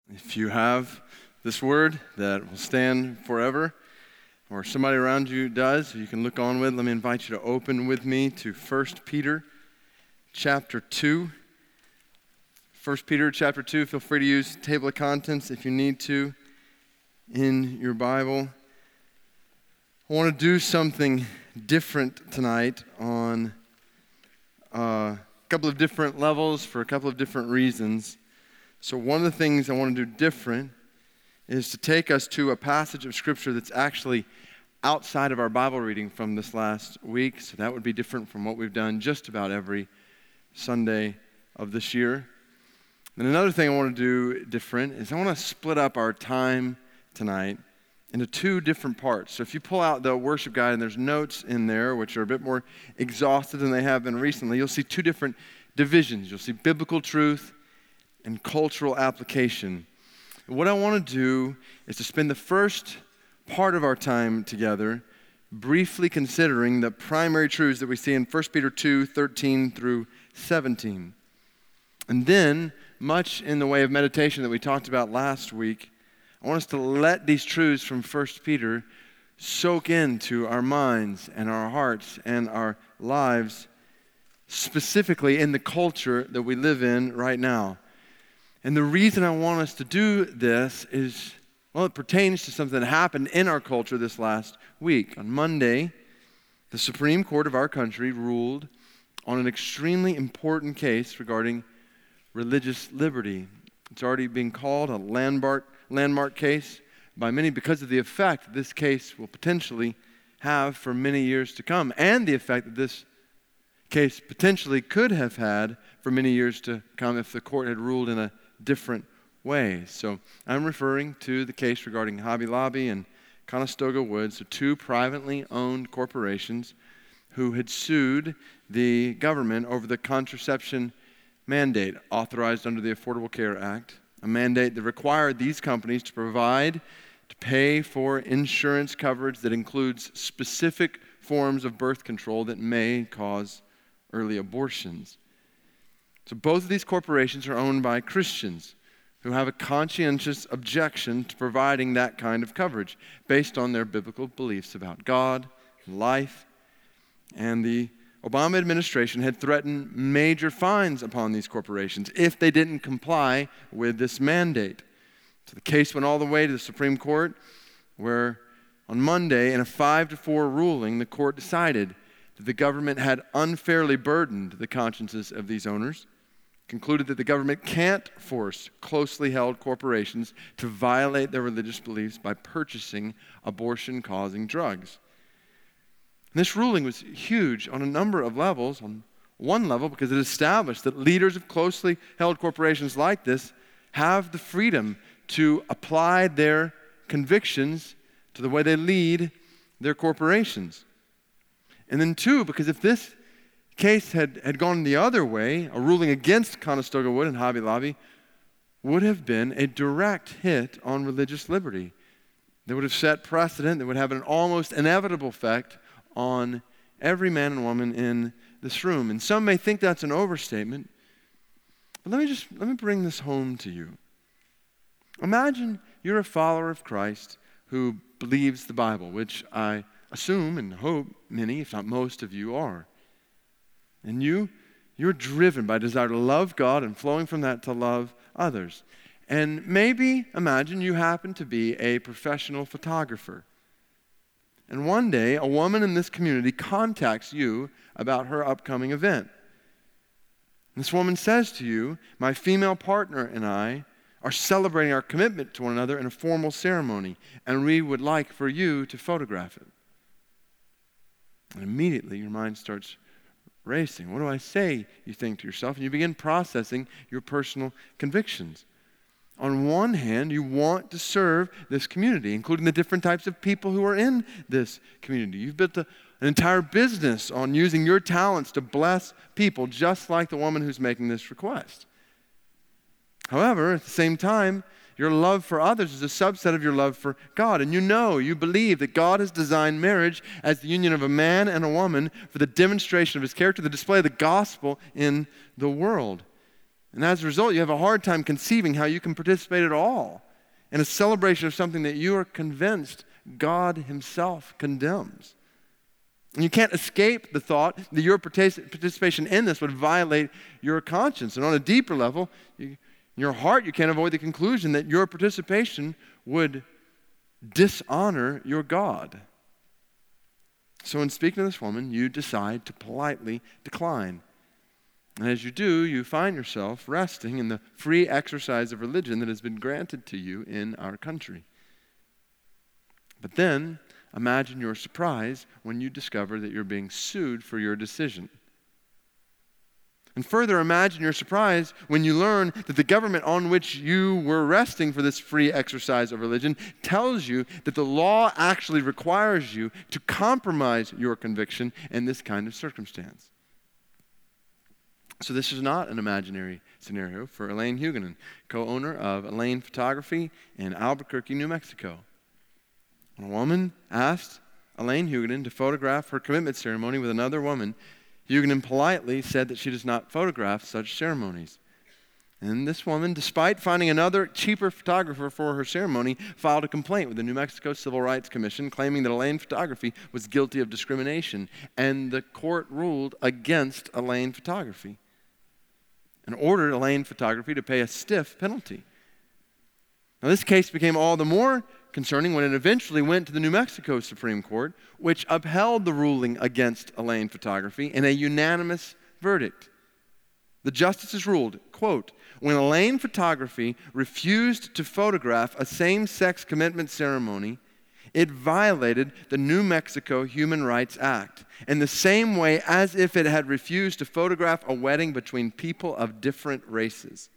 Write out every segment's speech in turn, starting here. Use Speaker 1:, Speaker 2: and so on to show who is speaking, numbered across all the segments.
Speaker 1: If you have this word that will stand forever, or somebody around you does, you can look on with, let me invite you to open with me to 1 Peter chapter 2. 1 Peter chapter 2, feel free to use table of contents if you need to in your Bible. I want to do something different tonight on a couple of different levels for a couple of different reasons. So one of the things I want to do different is to take us to a passage of Scripture that's actually outside of our Bible reading from this last week. So that would be different from what we've done just about every Sunday of this year. And another thing I want to do different is I want to split up our time tonight into two different parts. So if you pull out the worship guide and there's notes in there, which are a bit more exhaustive than they have been recently, you'll see two different divisions. You'll see biblical truth and cultural application. And what I want to do is to spend the first part of our time together briefly considering the primary truths that we see in 1 Peter 2, 13 through 17. And then, much in the way of meditation that we talked about last week, I want us to let these truths from 1 Peter soak into our minds and our hearts and our lives, specifically in the culture that we live in right now. And the reason I want us to do this is, well, it pertains to something that happened in our culture this last week. On Monday, the Supreme Court of our country ruled on an extremely important case regarding religious liberty. It's already being called a landmark case by many because of the effect this case will potentially have for many years to come, and the effect that this case potentially could have had for many years to come if the court had ruled in a different way. So I'm referring to the case regarding Hobby Lobby and Conestoga Woods, so two privately owned corporations who had sued the government over the contraception mandate authorized under the Affordable Care Act, a mandate that required these companies to pay for insurance coverage that includes specific forms of birth control that may cause early abortions. So both of these corporations are owned by Christians who have a conscientious objection to providing that kind of coverage based on their biblical beliefs about God, life, and the Obama administration had threatened major fines upon these corporations if they didn't comply with this mandate. So the case went all the way to the Supreme Court, where on Monday, in a 5-4 ruling, the court decided that the government had unfairly burdened the consciences of these owners, concluded that the government can't force closely held corporations to violate their religious beliefs by purchasing abortion-causing drugs. And this ruling was huge on a number of levels. On one level, because it established that leaders of closely held corporations like this have the freedom to apply their convictions to the way they lead their corporations. And then two, because if this case had gone the other way, a ruling against Conestoga Wood and Hobby Lobby would have been a direct hit on religious liberty. They would have set precedent that would have an almost inevitable effect on every man and woman in this room. And some may think that's an overstatement, but let me bring this home to you. Imagine you're a follower of Christ who believes the Bible, which I assume and hope many, if not most of you are. And you're driven by desire to love God and flowing from that to love others. And maybe imagine you happen to be a professional photographer. And one day, a woman in this community contacts you about her upcoming event. This woman says to you, "My female partner and I are celebrating our commitment to one another in a formal ceremony, and we would like for you to photograph it." And immediately your mind starts racing. What do I say, you think to yourself, and you begin processing your personal convictions. On one hand, you want to serve this community, including the different types of people who are in this community. You've built an entire business on using your talents to bless people, just like the woman who's making this request. However, at the same time, your love for others is a subset of your love for God. And you believe that God has designed marriage as the union of a man and a woman for the demonstration of his character, the display of the gospel in the world. And as a result, you have a hard time conceiving how you can participate at all in a celebration of something that you are convinced God himself condemns. And you can't escape the thought that your participation in this would violate your conscience. And on a deeper level, in your heart, you can't avoid the conclusion that your participation would dishonor your God. So in speaking to this woman, you decide to politely decline. And as you do, you find yourself resting in the free exercise of religion that has been granted to you in our country. But then, imagine your surprise when you discover that you're being sued for your decision. And further, imagine your surprise when you learn that the government on which you were resting for this free exercise of religion tells you that the law actually requires you to compromise your conviction in this kind of circumstance. So this is not an imaginary scenario for Elaine Huguenin, co-owner of Elaine Photography in Albuquerque, New Mexico. When a woman asked Elaine Huguenin to photograph her commitment ceremony with another woman, Huguenin politely said that she does not photograph such ceremonies. And this woman, despite finding another cheaper photographer for her ceremony, filed a complaint with the New Mexico Civil Rights Commission claiming that Elaine Photography was guilty of discrimination. And the court ruled against Elaine Photography and ordered Elaine Photography to pay a stiff penalty. Now, this case became all the more concerning when it eventually went to the New Mexico Supreme Court, which upheld the ruling against Elaine Photography in a unanimous verdict. The justices ruled, quote, when Elaine Photography refused to photograph a same-sex commitment ceremony, it violated the New Mexico Human Rights Act in the same way as if it had refused to photograph a wedding between people of different races.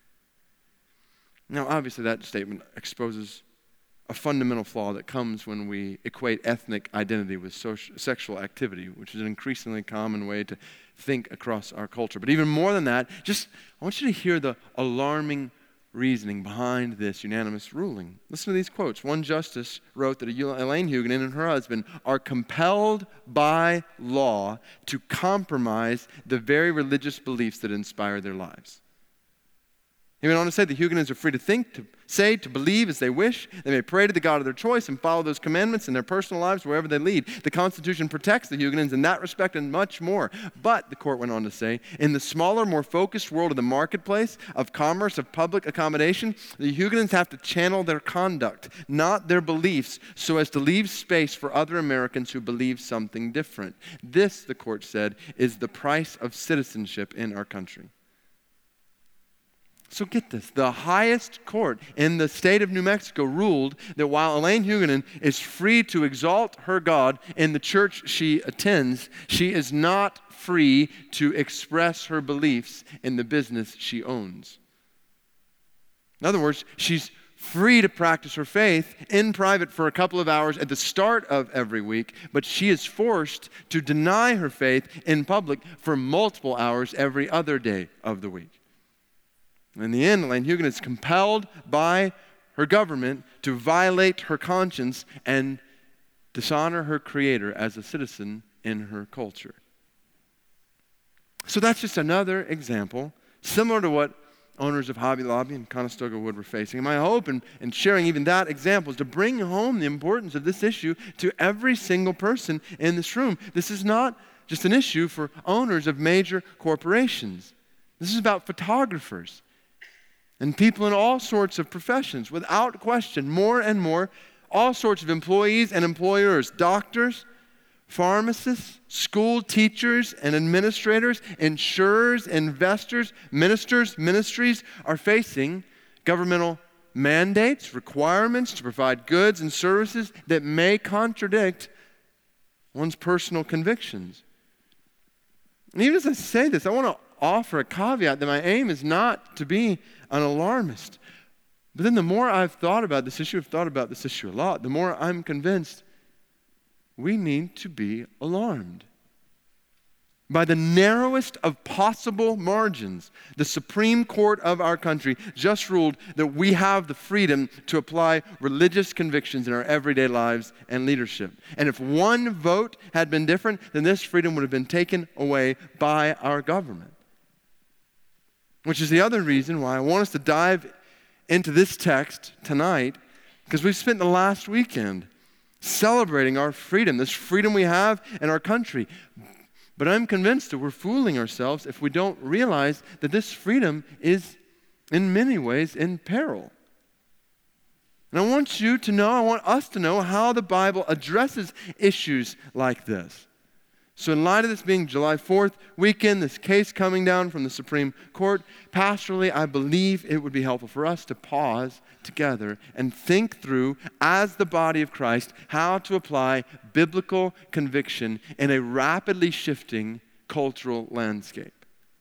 Speaker 1: Now, obviously, that statement exposes a fundamental flaw that comes when we equate ethnic identity with sexual activity, which is an increasingly common way to think across our culture. But even more than that, I want you to hear the alarming reasoning behind this unanimous ruling. Listen to these quotes. One justice wrote that Elaine Huguenin and her husband are compelled by law to compromise the very religious beliefs that inspire their lives. He went on to say the Huguenins are free to think, to say, to believe as they wish. They may pray to the God of their choice and follow those commandments in their personal lives wherever they lead. The Constitution protects the Huguenins in that respect and much more. But, the court went on to say, in the smaller, more focused world of the marketplace, of commerce, of public accommodation, the Huguenins have to channel their conduct, not their beliefs, so as to leave space for other Americans who believe something different. This, the court said, is the price of citizenship in our country. So get this, the highest court in the state of New Mexico ruled that while Elaine Huguenin is free to exalt her God in the church she attends, she is not free to express her beliefs in the business she owns. In other words, she's free to practice her faith in private for a couple of hours at the start of every week, but she is forced to deny her faith in public for multiple hours every other day of the week. In the end, Elaine Huguenin is compelled by her government to violate her conscience and dishonor her Creator as a citizen in her culture. So that's just another example, similar to what owners of Hobby Lobby and Conestoga Wood were facing. And my hope in sharing even that example is to bring home the importance of this issue to every single person in this room. This is not just an issue for owners of major corporations. This is about photographers and people in all sorts of professions. Without question, more and more, all sorts of employees and employers, doctors, pharmacists, school teachers and administrators, insurers, investors, ministers, ministries are facing governmental mandates, requirements to provide goods and services that may contradict one's personal convictions. And even as I say this, I want to offer a caveat that my aim is not to be an alarmist. But then the more I've thought about this issue, a lot, the more I'm convinced we need to be alarmed. By the narrowest of possible margins, the Supreme Court of our country just ruled that we have the freedom to apply religious convictions in our everyday lives and leadership. And if one vote had been different, then this freedom would have been taken away by our government. which is the other reason why I want us to dive into this text tonight, because we've spent the last weekend celebrating our freedom, this freedom we have in our country. But I'm convinced that we're fooling ourselves if we don't realize that this freedom is in many ways in peril. And I want you to know, I want us to know how the Bible addresses issues like this. So in light of this being July 4th weekend, this case coming down from the Supreme Court, pastorally, I believe it would be helpful for us to pause together and think through, as the body of Christ, how to apply biblical conviction in a rapidly shifting cultural landscape.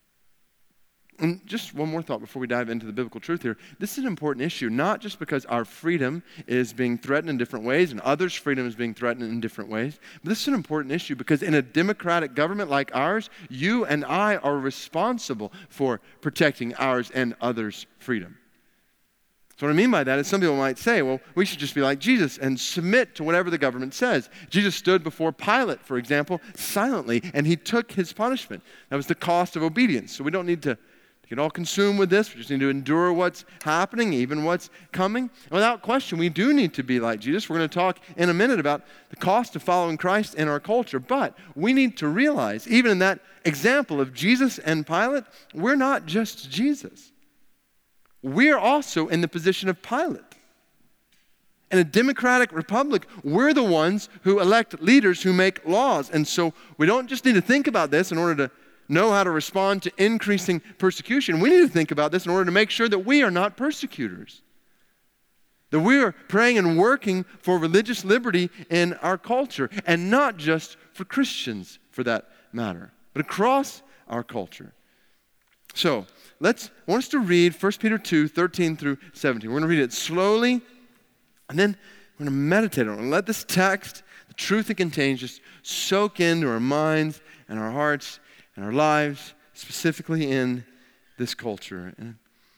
Speaker 1: And just one more thought before we dive into the biblical truth here. This is an important issue, not just because our freedom is being threatened in different ways and others' freedom is being threatened in different ways, but this is an important issue because in a democratic government like ours, you and I are responsible for protecting ours and others' freedom. So what I mean by that is some people might say, well, we should just be like Jesus and submit to whatever the government says. Jesus stood before Pilate, for example, silently, and he took his punishment. That was the cost of obedience. So we don't need to get all consumed with this. We just need to endure what's happening, even what's coming. And without question, we do need to be like Jesus. We're going to talk in a minute about the cost of following Christ in our culture. But we need to realize, even in that example of Jesus and Pilate, we're not just Jesus. We're also in the position of Pilate. In a democratic republic, we're the ones who elect leaders who make laws. And so we don't just need to think about this in order to know how to respond to increasing persecution. We need to think about this in order to make sure that we are not persecutors. That we are praying and working for religious liberty in our culture, and not just for Christians for that matter, but across our culture. So, I want us to read 1 Peter 2, 13 through 17. We're going to read it slowly, and then we're going to meditate on it. Let this text, the truth it contains, just soak into our minds and our hearts and our lives, specifically in this culture. And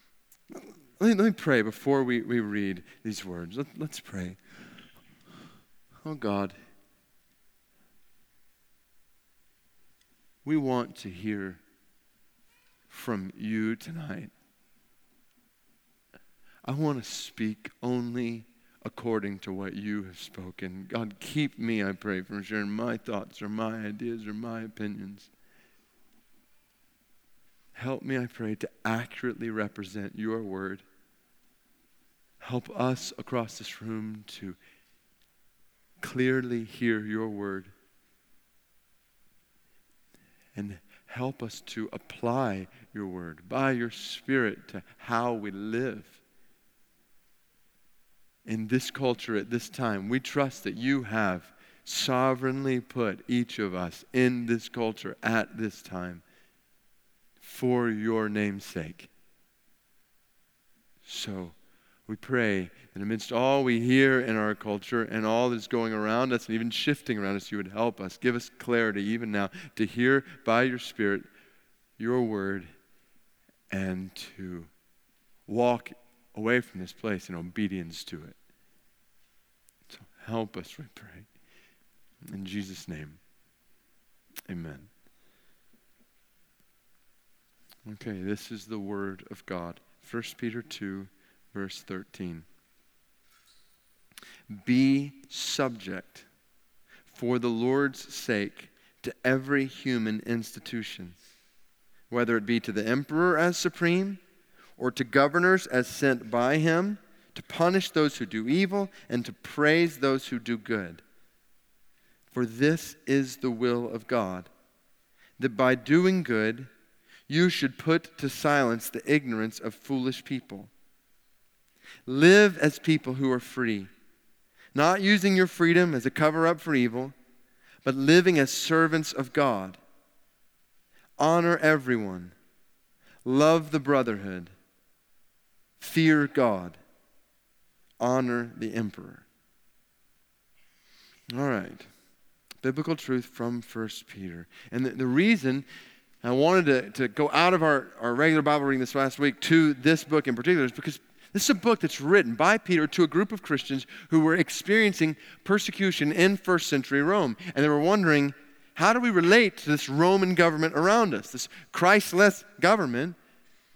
Speaker 1: let me pray before we read these words. Let's pray. Oh God, we want to hear from you tonight. I want to speak only according to what you have spoken. God, keep me, I pray, from sharing my thoughts or my ideas or my opinions. Help me, I pray, to accurately represent your word. Help us across this room to clearly hear your word. And help us to apply your word by your Spirit to how we live in this culture at this time. We trust that you have sovereignly put each of us in this culture at this time for your name's sake. So we pray that amidst all we hear in our culture and all that's going around us and even shifting around us, you would help us. Give us clarity even now to hear by your Spirit your word and to walk away from this place in obedience to it. So help us, we pray. In Jesus' name, amen. Okay, this is the word of God. 1 Peter 2, verse 13. Be subject for the Lord's sake to every human institution, whether it be to the emperor as supreme or to governors as sent by him, to punish those who do evil and to praise those who do good. For this is the will of God, that by doing good you should put to silence the ignorance of foolish people. Live as people who are free, not using your freedom as a cover-up for evil, but living as servants of God. Honor everyone. Love the brotherhood. Fear God. Honor the emperor. All right. Biblical truth from 1 Peter. And the reason I wanted to go out of our regular Bible reading this last week to this book in particular is because this is a book that's written by Peter to a group of Christians who were experiencing persecution in first century Rome. And they were wondering, how do we relate to this Roman government around us, this Christless government?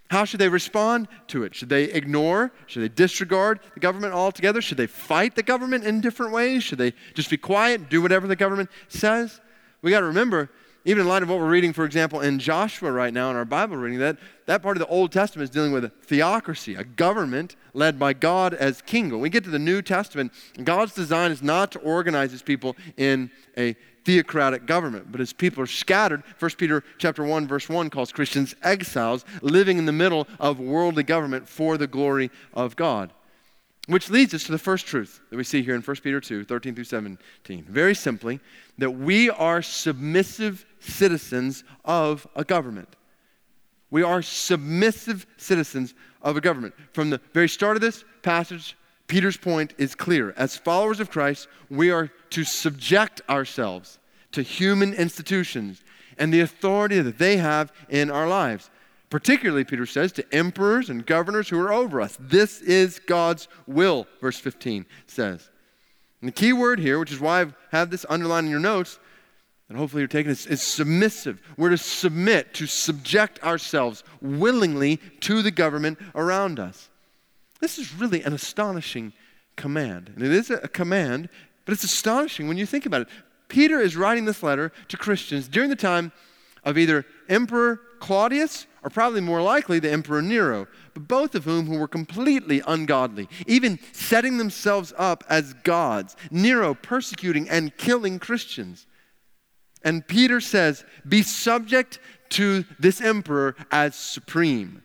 Speaker 1: How should they respond to it? Should they ignore? Should they disregard the government altogether? Should they fight the government in different ways? Should they just be quiet and do whatever the government says? We got to remember, even in light of what we're reading, for example, in Joshua right now in our Bible reading, that part of the Old Testament is dealing with a theocracy, a government led by God as king. When we get to the New Testament, God's design is not to organize his people in a theocratic government, but as people are scattered, 1 Peter chapter 1, verse 1 calls Christians exiles living in the middle of worldly government for the glory of God. Which leads us to the first truth that we see here in 1 Peter 2, 13 through 17. Very simply, that we are submissive citizens of a government. We are submissive citizens of a government. From the very start of this passage, Peter's point is clear. As followers of Christ, we are to subject ourselves to human institutions and the authority that they have in our lives. Particularly, Peter says, to emperors and governors who are over us. This is God's will, verse 15 says. And the key word here, which is why I have this underlined in your notes, and hopefully you're taking this, is submissive. We're to submit, to subject ourselves willingly to the government around us. This is really an astonishing command. And it is a command, but it's astonishing when you think about it. Peter is writing this letter to Christians during the time of either Emperor Claudius or probably more likely the Emperor Nero, but both of whom were completely ungodly, even setting themselves up as gods. Nero persecuting and killing Christians. And Peter says, be subject to this emperor as supreme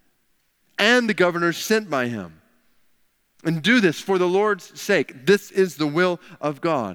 Speaker 1: and the governors sent by him. And do this for the Lord's sake. This is the will of God.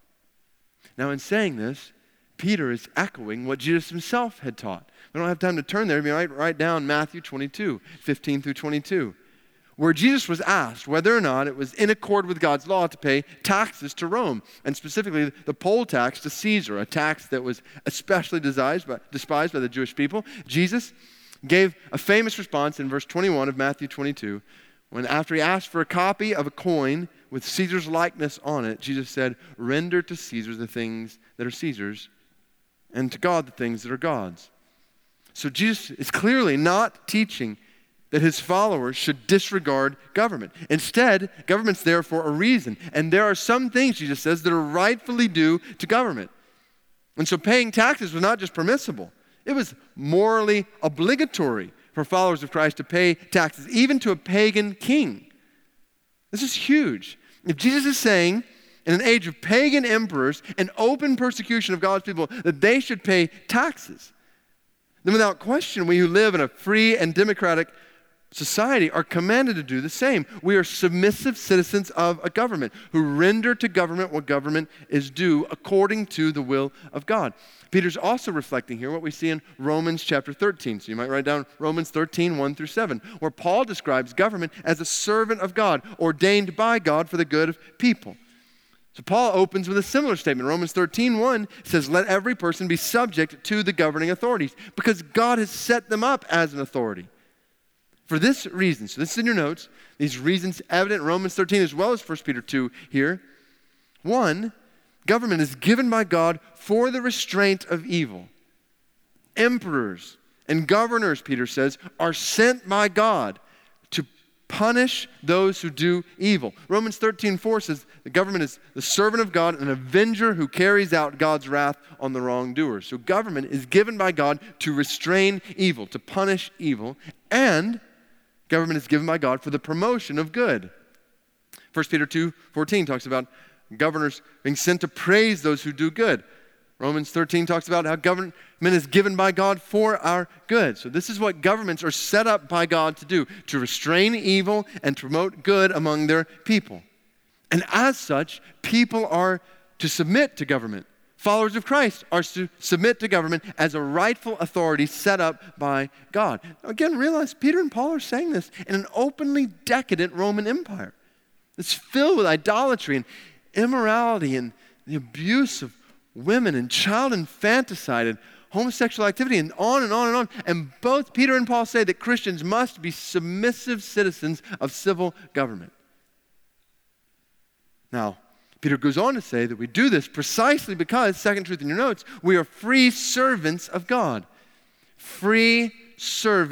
Speaker 1: Now, in saying this, Peter is echoing what Jesus himself had taught. We don't have time to turn there. You might write down Matthew 22, 15 through 22, where Jesus was asked whether or not it was in accord with God's law to pay taxes to Rome, and specifically the poll tax to Caesar, a tax that was especially despised by the Jewish people. Jesus gave a famous response in verse 21 of Matthew 22, when after he asked for a copy of a coin with Caesar's likeness on it, Jesus said, render to Caesar the things that are Caesar's, and to God the things that are God's. So Jesus is clearly not teaching that his followers should disregard government. Instead, government's there for a reason. And there are some things, Jesus says, that are rightfully due to government. And so paying taxes was not just permissible. It was morally obligatory for followers of Christ to pay taxes, even to a pagan king. This is huge. If Jesus is saying, in an age of pagan emperors and open persecution of God's people, that they should pay taxes, then without question, we who live in a free and democratic society are commanded to do the same. We are submissive citizens of a government who render to government what government is due according to the will of God. Peter's also reflecting here what we see in Romans chapter 13. So you might write down Romans 13, 1 through 7, where Paul describes government as a servant of God, ordained by God for the good of people. So Paul opens with a similar statement. Romans 13:1 says, let every person be subject to the governing authorities because God has set them up as an authority. For this reason, so this is in your notes, these reasons evident in Romans 13 as well as 1 Peter 2 here. 1, government is given by God for the restraint of evil. Emperors and governors, Peter says, are sent by God to punish those who do evil. Romans 13:4 says the government is the servant of God, an avenger who carries out God's wrath on the wrongdoers. So government is given by God to restrain evil, to punish evil, and government is given by God for the promotion of good. 1 Peter 2:14 talks about governors being sent to praise those who do good. Romans 13 talks about how government is given by God for our good. So this is what governments are set up by God to do, to restrain evil and to promote good among their people. And as such, people are to submit to government. Followers of Christ are to submit to government as a rightful authority set up by God. Now again, realize Peter and Paul are saying this in an openly decadent Roman Empire. It's filled with idolatry and immorality and the abuse of women and child infanticide and homosexual activity and on and on and on. And both Peter and Paul say that Christians must be submissive citizens of civil government. Now, Peter goes on to say that we do this precisely because, second truth in your notes, we are free servants of God. Free servants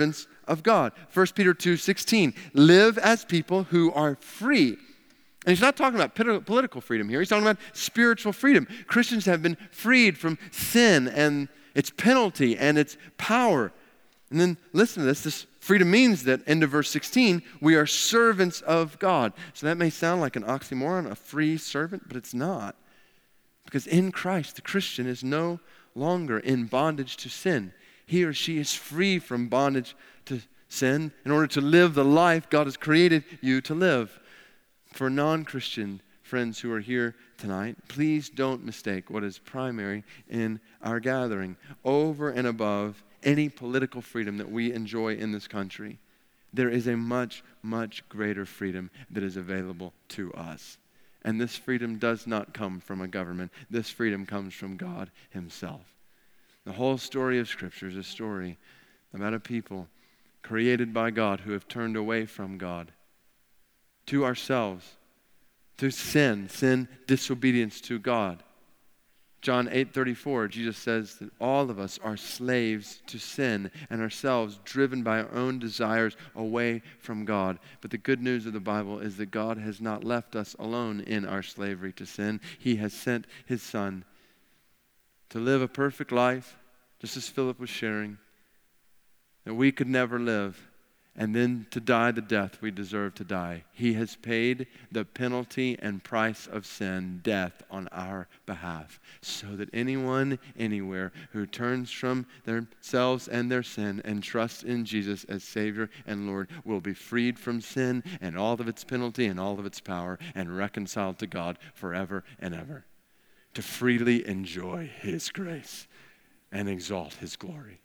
Speaker 1: of God. 1 Peter 2:16, live as people who are free. And he's not talking about political freedom here. He's talking about spiritual freedom. Christians have been freed from sin and its penalty and its power. And then listen to this. This freedom means that, end of verse 16, we are servants of God. So that may sound like an oxymoron, a free servant, but it's not. Because in Christ, the Christian is no longer in bondage to sin. He or she is free from bondage to sin in order to live the life God has created you to live. For non-Christian friends who are here tonight, please don't mistake what is primary in our gathering. Over and above any political freedom that we enjoy in this country, there is a much, much greater freedom that is available to us. And this freedom does not come from a government. This freedom comes from God himself. The whole story of Scripture is a story about a people created by God who have turned away from God to ourselves, to sin, disobedience to God. John 8:34, Jesus says that all of us are slaves to sin and ourselves driven by our own desires away from God. But the good news of the Bible is that God has not left us alone in our slavery to sin. He has sent his Son to live a perfect life, just as Philip was sharing, that we could never live, and then to die the death we deserve to die. He has paid the penalty and price of sin, death, on our behalf, so that anyone, anywhere, who turns from themselves and their sin and trusts in Jesus as Savior and Lord will be freed from sin and all of its penalty and all of its power and reconciled to God forever and ever, to freely enjoy his grace and exalt his glory.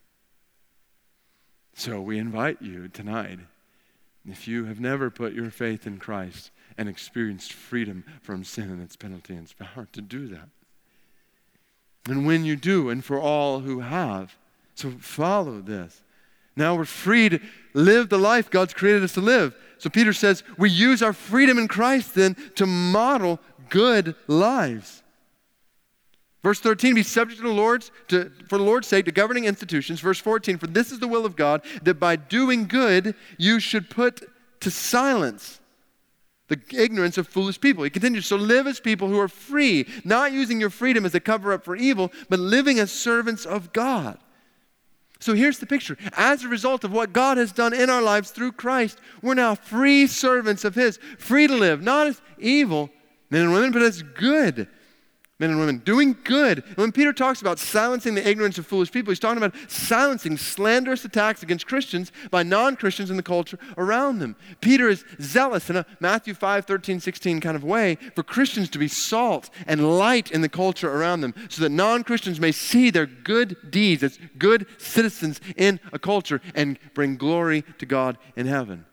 Speaker 1: So we invite you tonight, if you have never put your faith in Christ and experienced freedom from sin and its penalty and its power, to do that. And when you do, and for all who have, so follow this. Now we're free to live the life God's created us to live. So Peter says we use our freedom in Christ then to model good lives. Verse 13, be subject to the for the Lord's sake, to governing institutions. Verse 14, for this is the will of God, that by doing good you should put to silence the ignorance of foolish people. He continues, so live as people who are free, not using your freedom as a cover-up for evil, but living as servants of God. So here's the picture. As a result of what God has done in our lives through Christ, we're now free servants of his, free to live, not as evil men and women, but as good men and women, doing good. And when Peter talks about silencing the ignorance of foolish people, he's talking about silencing slanderous attacks against Christians by non-Christians in the culture around them. Peter is zealous in a Matthew 5:13-16 kind of way for Christians to be salt and light in the culture around them so that non-Christians may see their good deeds as good citizens in a culture and bring glory to God in heaven.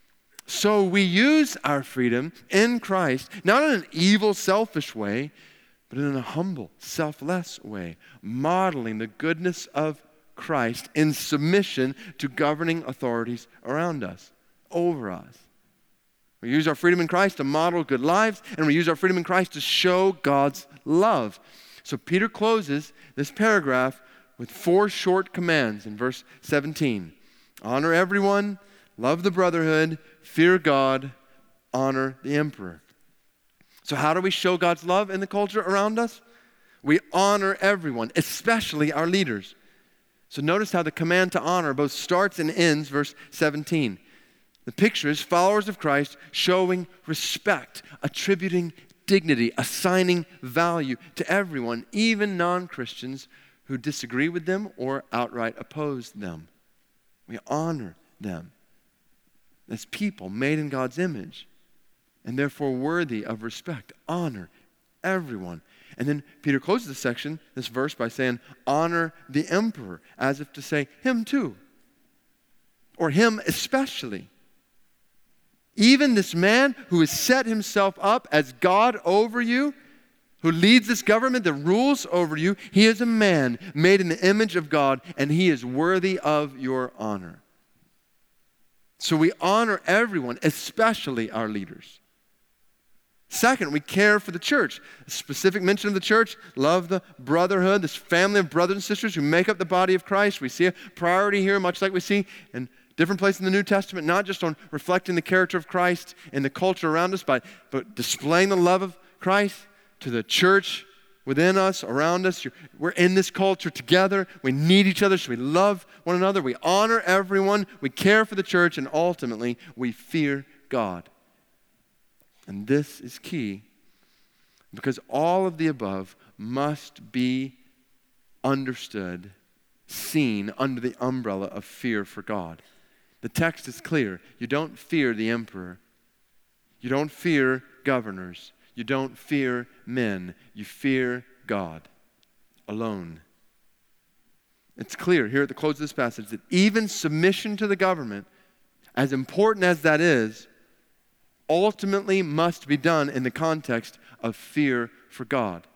Speaker 1: So we use our freedom in Christ, not in an evil, selfish way, but in a humble, selfless way, modeling the goodness of Christ in submission to governing authorities around us, over us. We use our freedom in Christ to model good lives, and we use our freedom in Christ to show God's love. So Peter closes this paragraph with 4 short commands in verse 17. Honor everyone, love the brotherhood, fear God, honor the emperor. So how do we show God's love in the culture around us? We honor everyone, especially our leaders. So notice how the command to honor both starts and ends, verse 17. The picture is followers of Christ showing respect, attributing dignity, assigning value to everyone, even non-Christians who disagree with them or outright oppose them. We honor them as people made in God's image, and therefore worthy of respect. Honor everyone. And then Peter closes this verse by saying, honor the emperor, as if to say, him too, or him especially. Even this man who has set himself up as God over you, who leads this government that rules over you, he is a man made in the image of God, and he is worthy of your honor. So we honor everyone, especially our leaders. Second, we care for the church. A specific mention of the church, love the brotherhood, this family of brothers and sisters who make up the body of Christ. We see a priority here, much like we see in Different place in the New Testament, not just on reflecting the character of Christ in the culture around us, but displaying the love of Christ to the church within us, around us. We're in this culture together. We need each other, so we love one another. We honor everyone. We care for the church, and ultimately, we fear God. And this is key because all of the above must be understood, seen under the umbrella of fear for God. The text is clear. You don't fear the emperor. You don't fear governors. You don't fear men. You fear God alone. It's clear here at the close of this passage that even submission to the government, as important as that is, ultimately must be done in the context of fear for God.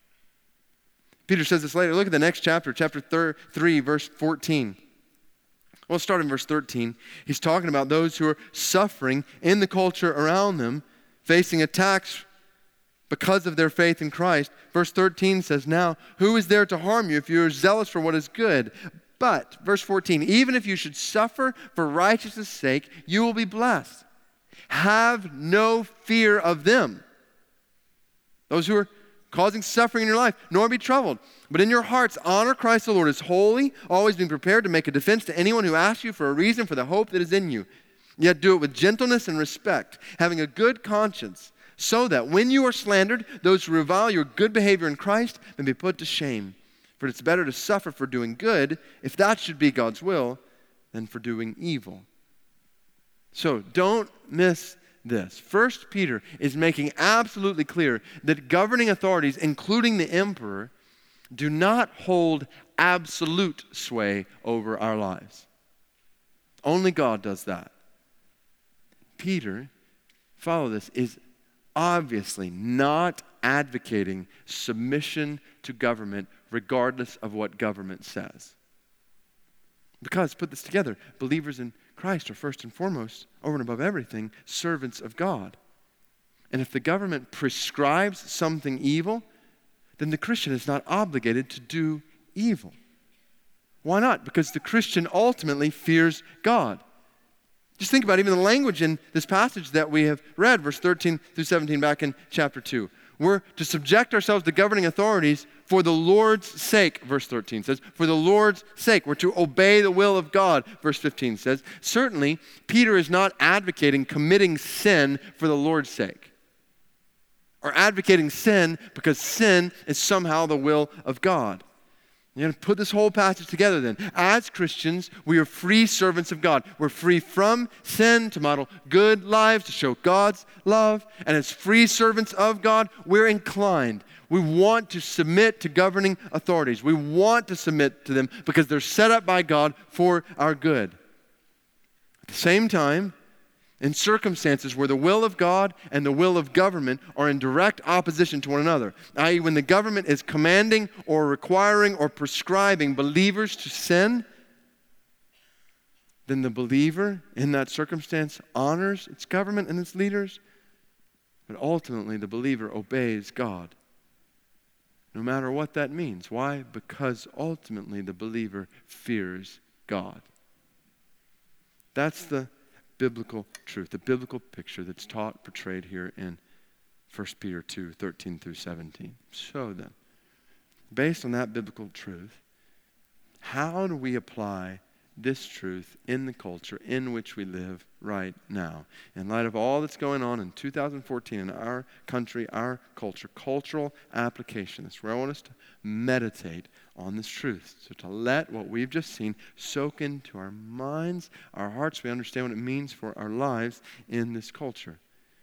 Speaker 1: Peter says this later. Look at the next chapter, chapter 3, verse 14. Well, start in verse 13. He's talking about those who are suffering in the culture around them, facing attacks because of their faith in Christ. Verse 13 says, now, who is there to harm you if you are zealous for what is good? But, verse 14, even if you should suffer for righteousness' sake, you will be blessed. Have no fear of them. Those who are causing suffering in your life, nor be troubled. But in your hearts, honor Christ the Lord as holy, always being prepared to make a defense to anyone who asks you for a reason for the hope that is in you. Yet do it with gentleness and respect, having a good conscience, so that when you are slandered, those who revile your good behavior in Christ may be put to shame. For it's better to suffer for doing good, if that should be God's will, than for doing evil. So don't miss this. 1 Peter is making absolutely clear that governing authorities, including the emperor, do not hold absolute sway over our lives. Only God does that. Peter, follow this, is obviously not advocating submission to government regardless of what government says. Because, put this together, believers in Christ are first and foremost, over and above everything, servants of God. And if the government prescribes something evil, then the Christian is not obligated to do evil. Why not? Because the Christian ultimately fears God. Just think about even the language in this passage that we have read, verse 13 through 17 back in chapter 2. We're to subject ourselves to governing authorities for the Lord's sake, verse 13 says. For the Lord's sake. We're to obey the will of God, verse 15 says. Certainly, Peter is not advocating committing sin for the Lord's sake, or advocating sin because sin is somehow the will of God. You're going to put this whole passage together then. As Christians, we are free servants of God. We're free from sin to model good lives, to show God's love. And as free servants of God, we're inclined. We want to submit to governing authorities. We want to submit to them because they're set up by God for our good. At the same time, in circumstances where the will of God and the will of government are in direct opposition to one another, i.e. when the government is commanding or requiring or prescribing believers to sin, then the believer in that circumstance honors its government and its leaders, but ultimately the believer obeys God, no matter what that means. Why? Because ultimately the believer fears God. That's the biblical truth, the biblical picture that's taught, portrayed here in 1 Peter 2, 13 through 17. So then, based on that biblical truth, how do we apply this truth in the culture in which we live right now? In light of all that's going on in 2014 in our country, our culture, cultural application. That's where I want us to meditate on this truth. So to let what we've just seen soak into our minds, our hearts, we understand what it means for our lives in this culture.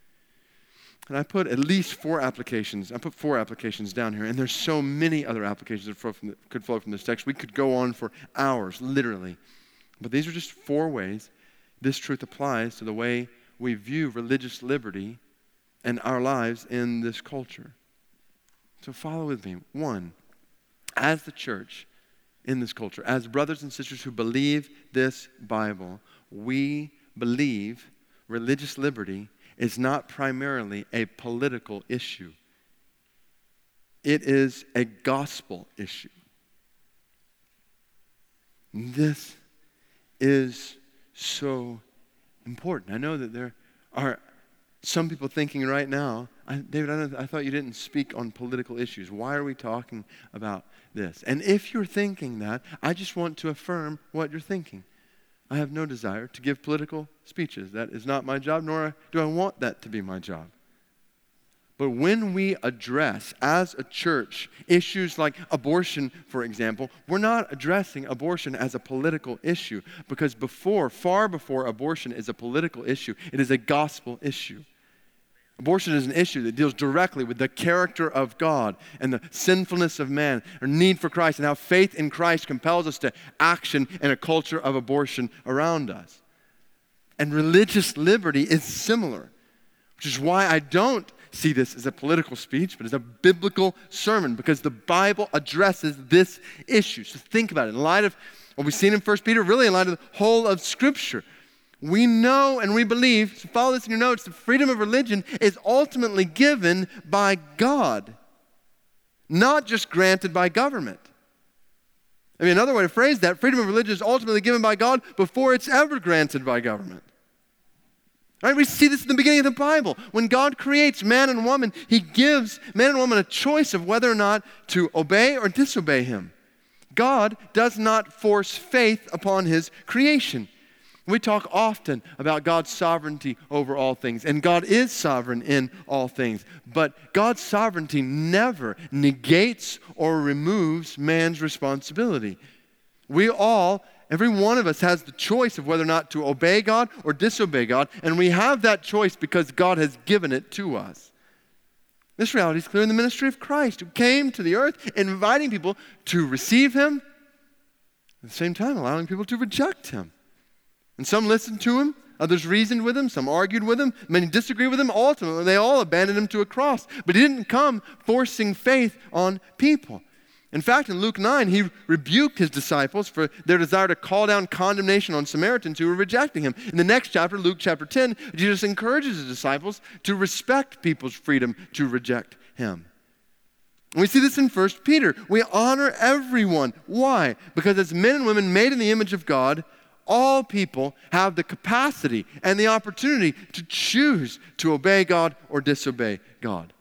Speaker 1: And I put at least 4 applications. I put 4 applications down here, and there's so many other applications that could flow from this text. We could go on for hours, literally. But these are just 4 ways this truth applies to the way we view religious liberty and our lives in this culture. So follow with me. 1, as the church in this culture, as brothers and sisters who believe this Bible, we believe religious liberty is not primarily a political issue. It is a gospel issue. This is so important. I know that there are some people thinking right now, David, I thought you didn't speak on political issues. Why are we talking about this? And if you're thinking that, I just want to affirm what you're thinking. I have no desire to give political speeches. That is not my job, nor do I want that to be my job. But when we address, as a church, issues like abortion, for example, we're not addressing abortion as a political issue, because far before abortion is a political issue, it is a gospel issue. Abortion is an issue that deals directly with the character of God and the sinfulness of man, our need for Christ, and how faith in Christ compels us to action in a culture of abortion around us. And religious liberty is similar, which is why I don't see this as a political speech, but as a biblical sermon, because the Bible addresses this issue. So think about it. In light of what we've seen in 1 Peter, really in light of the whole of Scripture, we know and we believe, so follow this in your notes, the freedom of religion is ultimately given by God, not just granted by government. I mean, another way to phrase that, freedom of religion is ultimately given by God before it's ever granted by government. Right? We see this in the beginning of the Bible. When God creates man and woman, He gives man and woman a choice of whether or not to obey or disobey Him. God does not force faith upon His creation. We talk often about God's sovereignty over all things, and God is sovereign in all things. But God's sovereignty never negates or removes man's responsibility. Every one of us has the choice of whether or not to obey God or disobey God, and we have that choice because God has given it to us. This reality is clear in the ministry of Christ, who came to the earth inviting people to receive Him, at the same time allowing people to reject Him. And some listened to Him, others reasoned with Him, some argued with Him, many disagreed with Him. Ultimately, they all abandoned Him to a cross. But He didn't come forcing faith on people. In fact, in Luke 9, He rebuked His disciples for their desire to call down condemnation on Samaritans who were rejecting Him. In the next chapter, Luke chapter 10, Jesus encourages His disciples to respect people's freedom to reject Him. And we see this in 1 Peter. We honor everyone. Why? Because as men and women made in the image of God, all people have the capacity and the opportunity to choose to obey God or disobey God.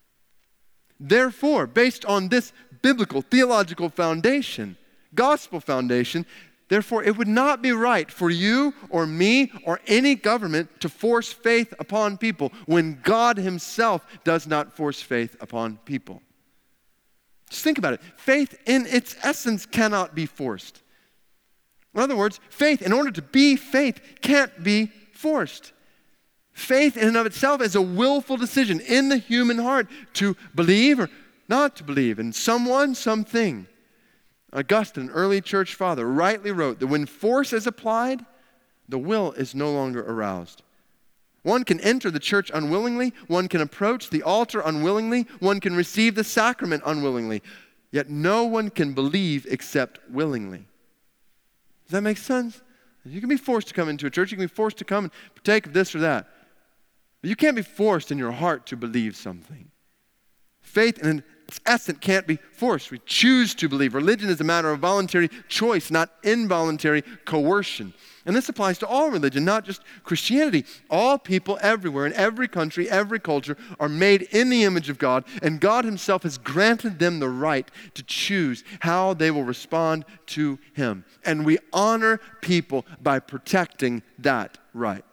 Speaker 1: Therefore, based on this biblical, theological foundation, gospel foundation, therefore it would not be right for you or me or any government to force faith upon people when God Himself does not force faith upon people. Just think about it. Faith in its essence cannot be forced. In other words, faith, in order to be faith, can't be forced. Faith in and of itself is a willful decision in the human heart to believe or not to believe in someone, something. Augustine, early church father, rightly wrote that when force is applied, the will is no longer aroused. One can enter the church unwillingly, one can approach the altar unwillingly, one can receive the sacrament unwillingly, yet no one can believe except willingly. Does that make sense? You can be forced to come into a church, you can be forced to come and partake of this or that, but you can't be forced in your heart to believe something. Faith in its essence can't be forced. We choose to believe. Religion is a matter of voluntary choice, not involuntary coercion. And this applies to all religion, not just Christianity. All people everywhere, in every country, every culture, are made in the image of God, and God Himself has granted them the right to choose how they will respond to Him. And we honor people by protecting that right.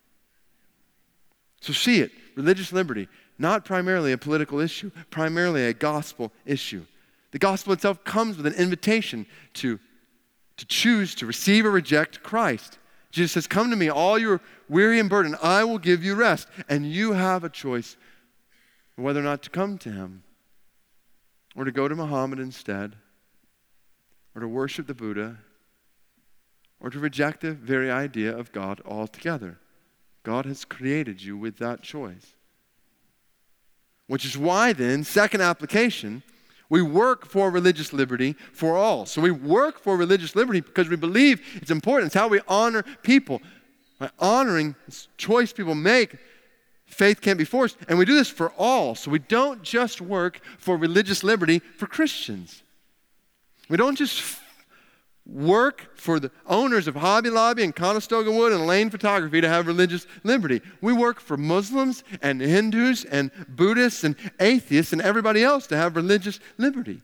Speaker 1: So see it, religious liberty, not primarily a political issue, primarily a gospel issue. The gospel itself comes with an invitation to choose to receive or reject Christ. Jesus says, "Come to me, all you are weary and burdened, I will give you rest." And you have a choice whether or not to come to Him, or to go to Muhammad instead, or to worship the Buddha, or to reject the very idea of God altogether. God has created you with that choice. Which is why then, second application, we work for religious liberty for all. So we work for religious liberty because we believe it's important. It's how we honor people. By honoring this choice people make, faith can't be forced. And we do this for all. So we don't just work for religious liberty for Christians. We don't just work for the owners of Hobby Lobby and Conestoga Wood and Lane Photography to have religious liberty. We work for Muslims and Hindus and Buddhists and atheists and everybody else to have religious liberty.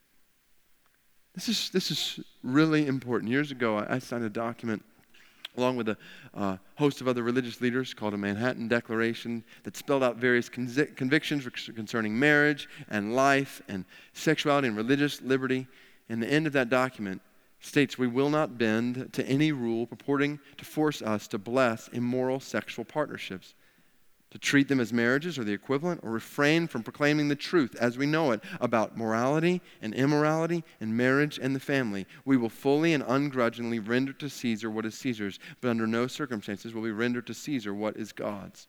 Speaker 1: This is really important. Years ago, I signed a document along with a host of other religious leaders called a Manhattan Declaration that spelled out various convictions concerning marriage and life and sexuality and religious liberty. And the end of that document states we will not bend to any rule purporting to force us to bless immoral sexual partnerships, to treat them as marriages or the equivalent, or refrain from proclaiming the truth as we know it about morality and immorality and marriage and the family. We will fully and ungrudgingly render to Caesar what is Caesar's, but under no circumstances will we render to Caesar what is God's.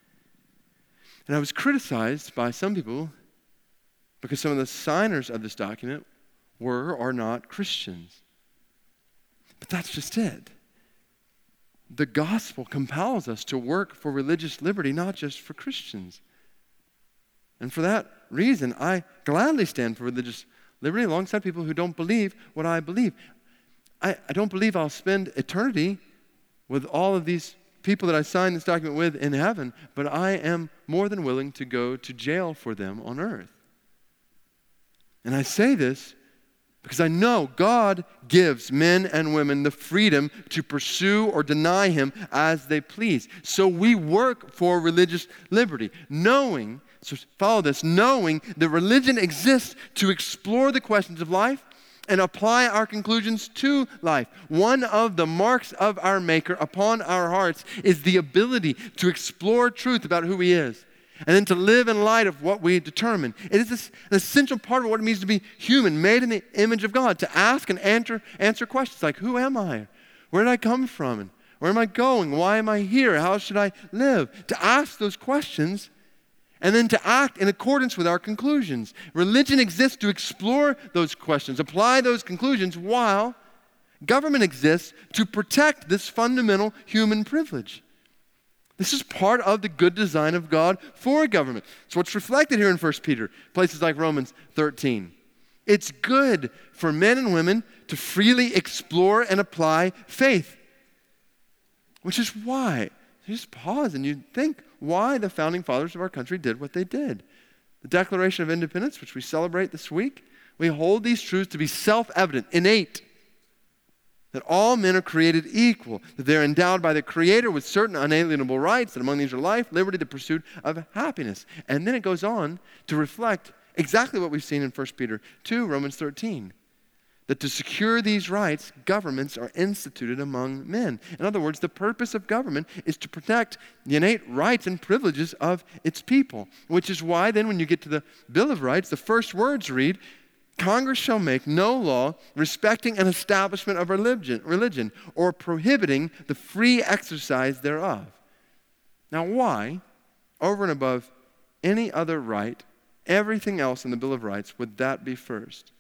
Speaker 1: And I was criticized by some people because some of the signers of this document were or are not Christians. But that's just it. The gospel compels us to work for religious liberty, not just for Christians. And for that reason, I gladly stand for religious liberty alongside people who don't believe what I believe. I don't believe I'll spend eternity with all of these people that I signed this document with in heaven, but I am more than willing to go to jail for them on earth. And I say this because I know God gives men and women the freedom to pursue or deny Him as they please. So we work for religious liberty, knowing that religion exists to explore the questions of life and apply our conclusions to life. One of the marks of our Maker upon our hearts is the ability to explore truth about who He is, and then to live in light of what we determine. It is an essential part of what it means to be human, made in the image of God, to ask and answer questions like, who am I? Where did I come from? And where am I going? Why am I here? How should I live? To ask those questions and then to act in accordance with our conclusions. Religion exists to explore those questions, apply those conclusions, while government exists to protect this fundamental human privilege. This is part of the good design of God for government. It's what's reflected here in 1 Peter, places like Romans 13. It's good for men and women to freely explore and apply faith, which is why, you just pause and you think why the founding fathers of our country did what they did. The Declaration of Independence, which we celebrate this week, we hold these truths to be self-evident, innate, that all men are created equal, that they're endowed by the Creator with certain unalienable rights, that among these are life, liberty, the pursuit of happiness. And then it goes on to reflect exactly what we've seen in 1 Peter 2, Romans 13, that to secure these rights, governments are instituted among men. In other words, the purpose of government is to protect the innate rights and privileges of its people, which is why then when you get to the Bill of Rights, the first words read, Congress shall make no law respecting an establishment of religion or prohibiting the free exercise thereof. Now why, over and above any other right, everything else in the Bill of Rights, would that be first?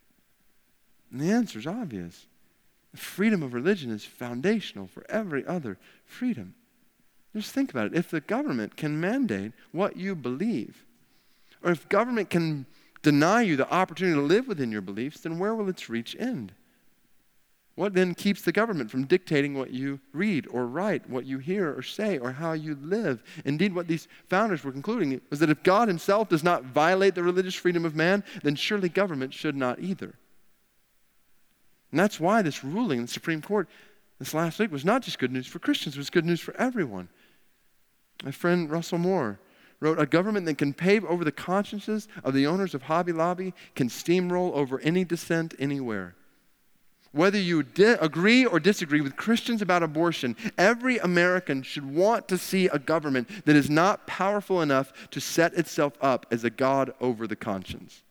Speaker 1: And the answer is obvious. The freedom of religion is foundational for every other freedom. Just think about it. If the government can mandate what you believe, or if government can deny you the opportunity to live within your beliefs, then where will its reach end? What then keeps the government from dictating what you read or write, what you hear or say, or how you live? Indeed, what these founders were concluding was that if God Himself does not violate the religious freedom of man, then surely government should not either. And that's why this ruling in the Supreme Court this last week was not just good news for Christians, it was good news for everyone. My friend Russell Moore wrote, a government that can pave over the consciences of the owners of Hobby Lobby can steamroll over any dissent anywhere. Whether you agree or disagree with Christians about abortion, every American should want to see a government that is not powerful enough to set itself up as a God over the conscience.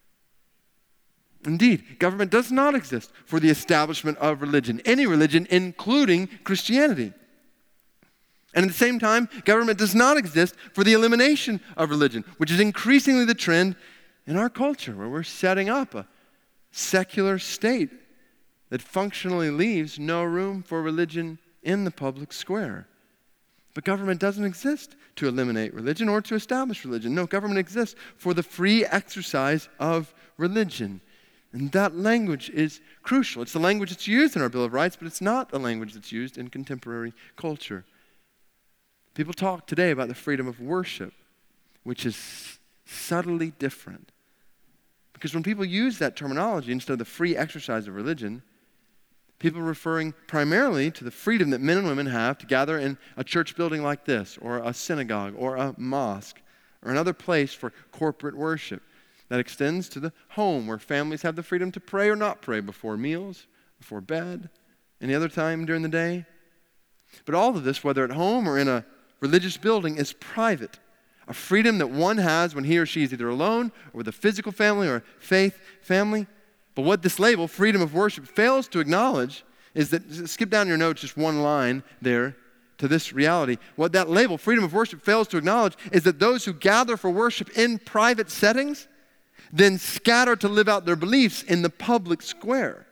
Speaker 1: Indeed, government does not exist for the establishment of religion, any religion, including Christianity. And at the same time, government does not exist for the elimination of religion, which is increasingly the trend in our culture, where we're setting up a secular state that functionally leaves no room for religion in the public square. But government doesn't exist to eliminate religion or to establish religion. No, government exists for the free exercise of religion. And that language is crucial. It's the language that's used in our Bill of Rights, but it's not the language that's used in contemporary culture. People talk today about the freedom of worship, which is subtly different. Because when people use that terminology instead of the free exercise of religion, people are referring primarily to the freedom that men and women have to gather in a church building like this, or a synagogue, or a mosque, or another place for corporate worship. That extends to the home, where families have the freedom to pray or not pray before meals, before bed, any other time during the day. But all of this, whether at home or in a religious building, is private. A freedom that one has when he or she is either alone or with a physical family or a faith family. But what this label, freedom of worship, fails to acknowledge is that, skip down your notes just one line there to this reality. What that label, freedom of worship, fails to acknowledge is that those who gather for worship in private settings then scatter to live out their beliefs in the public square.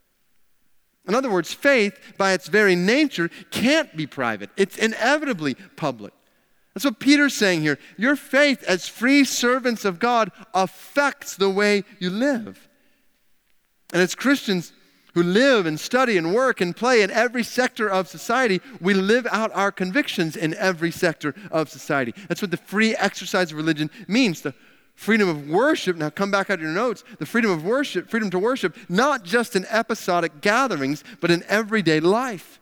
Speaker 1: In other words, faith, by its very nature, can't be private. It's inevitably public. That's what Peter's saying here. Your faith as free servants of God affects the way you live. And as Christians who live and study and work and play in every sector of society, we live out our convictions in every sector of society. That's what the free exercise of religion means. The freedom of worship, now come back out of your notes, the freedom to worship, not just in episodic gatherings, but in everyday life.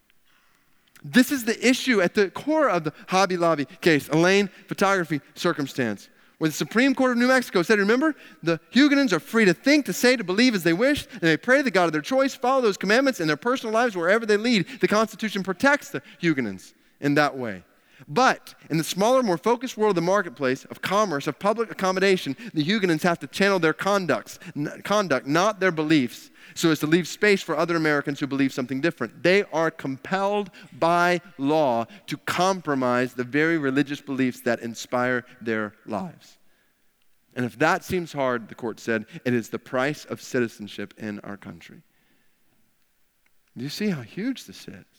Speaker 1: This is the issue at the core of the Hobby Lobby case, Elaine photography circumstance, where the Supreme Court of New Mexico said, remember, the Huguenot are free to think, to say, to believe as they wish, and they pray to the God of their choice, follow those commandments in their personal lives wherever they lead. The Constitution protects the Huguenots in that way. But in the smaller, more focused world of the marketplace, of commerce, of public accommodation, the Huguenots have to channel their conduct, not their beliefs, so as to leave space for other Americans who believe something different. They are compelled by law to compromise the very religious beliefs that inspire their lives. And if that seems hard, the court said, it is the price of citizenship in our country. Do you see how huge this is?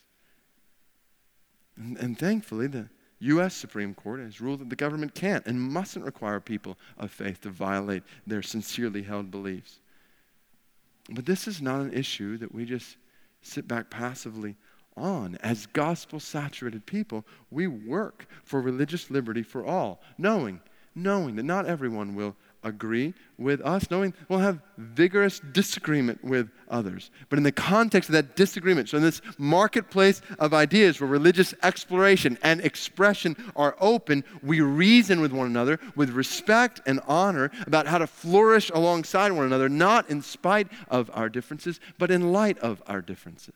Speaker 1: And thankfully, the U.S. Supreme Court has ruled that the government can't and mustn't require people of faith to violate their sincerely held beliefs. But this is not an issue that we just sit back passively on. As gospel-saturated people, we work for religious liberty for all, knowing that not everyone will agree with us, knowing we'll have vigorous disagreement with others. But in the context of that disagreement, so in this marketplace of ideas where religious exploration and expression are open, we reason with one another with respect and honor about how to flourish alongside one another, not in spite of our differences, but in light of our differences.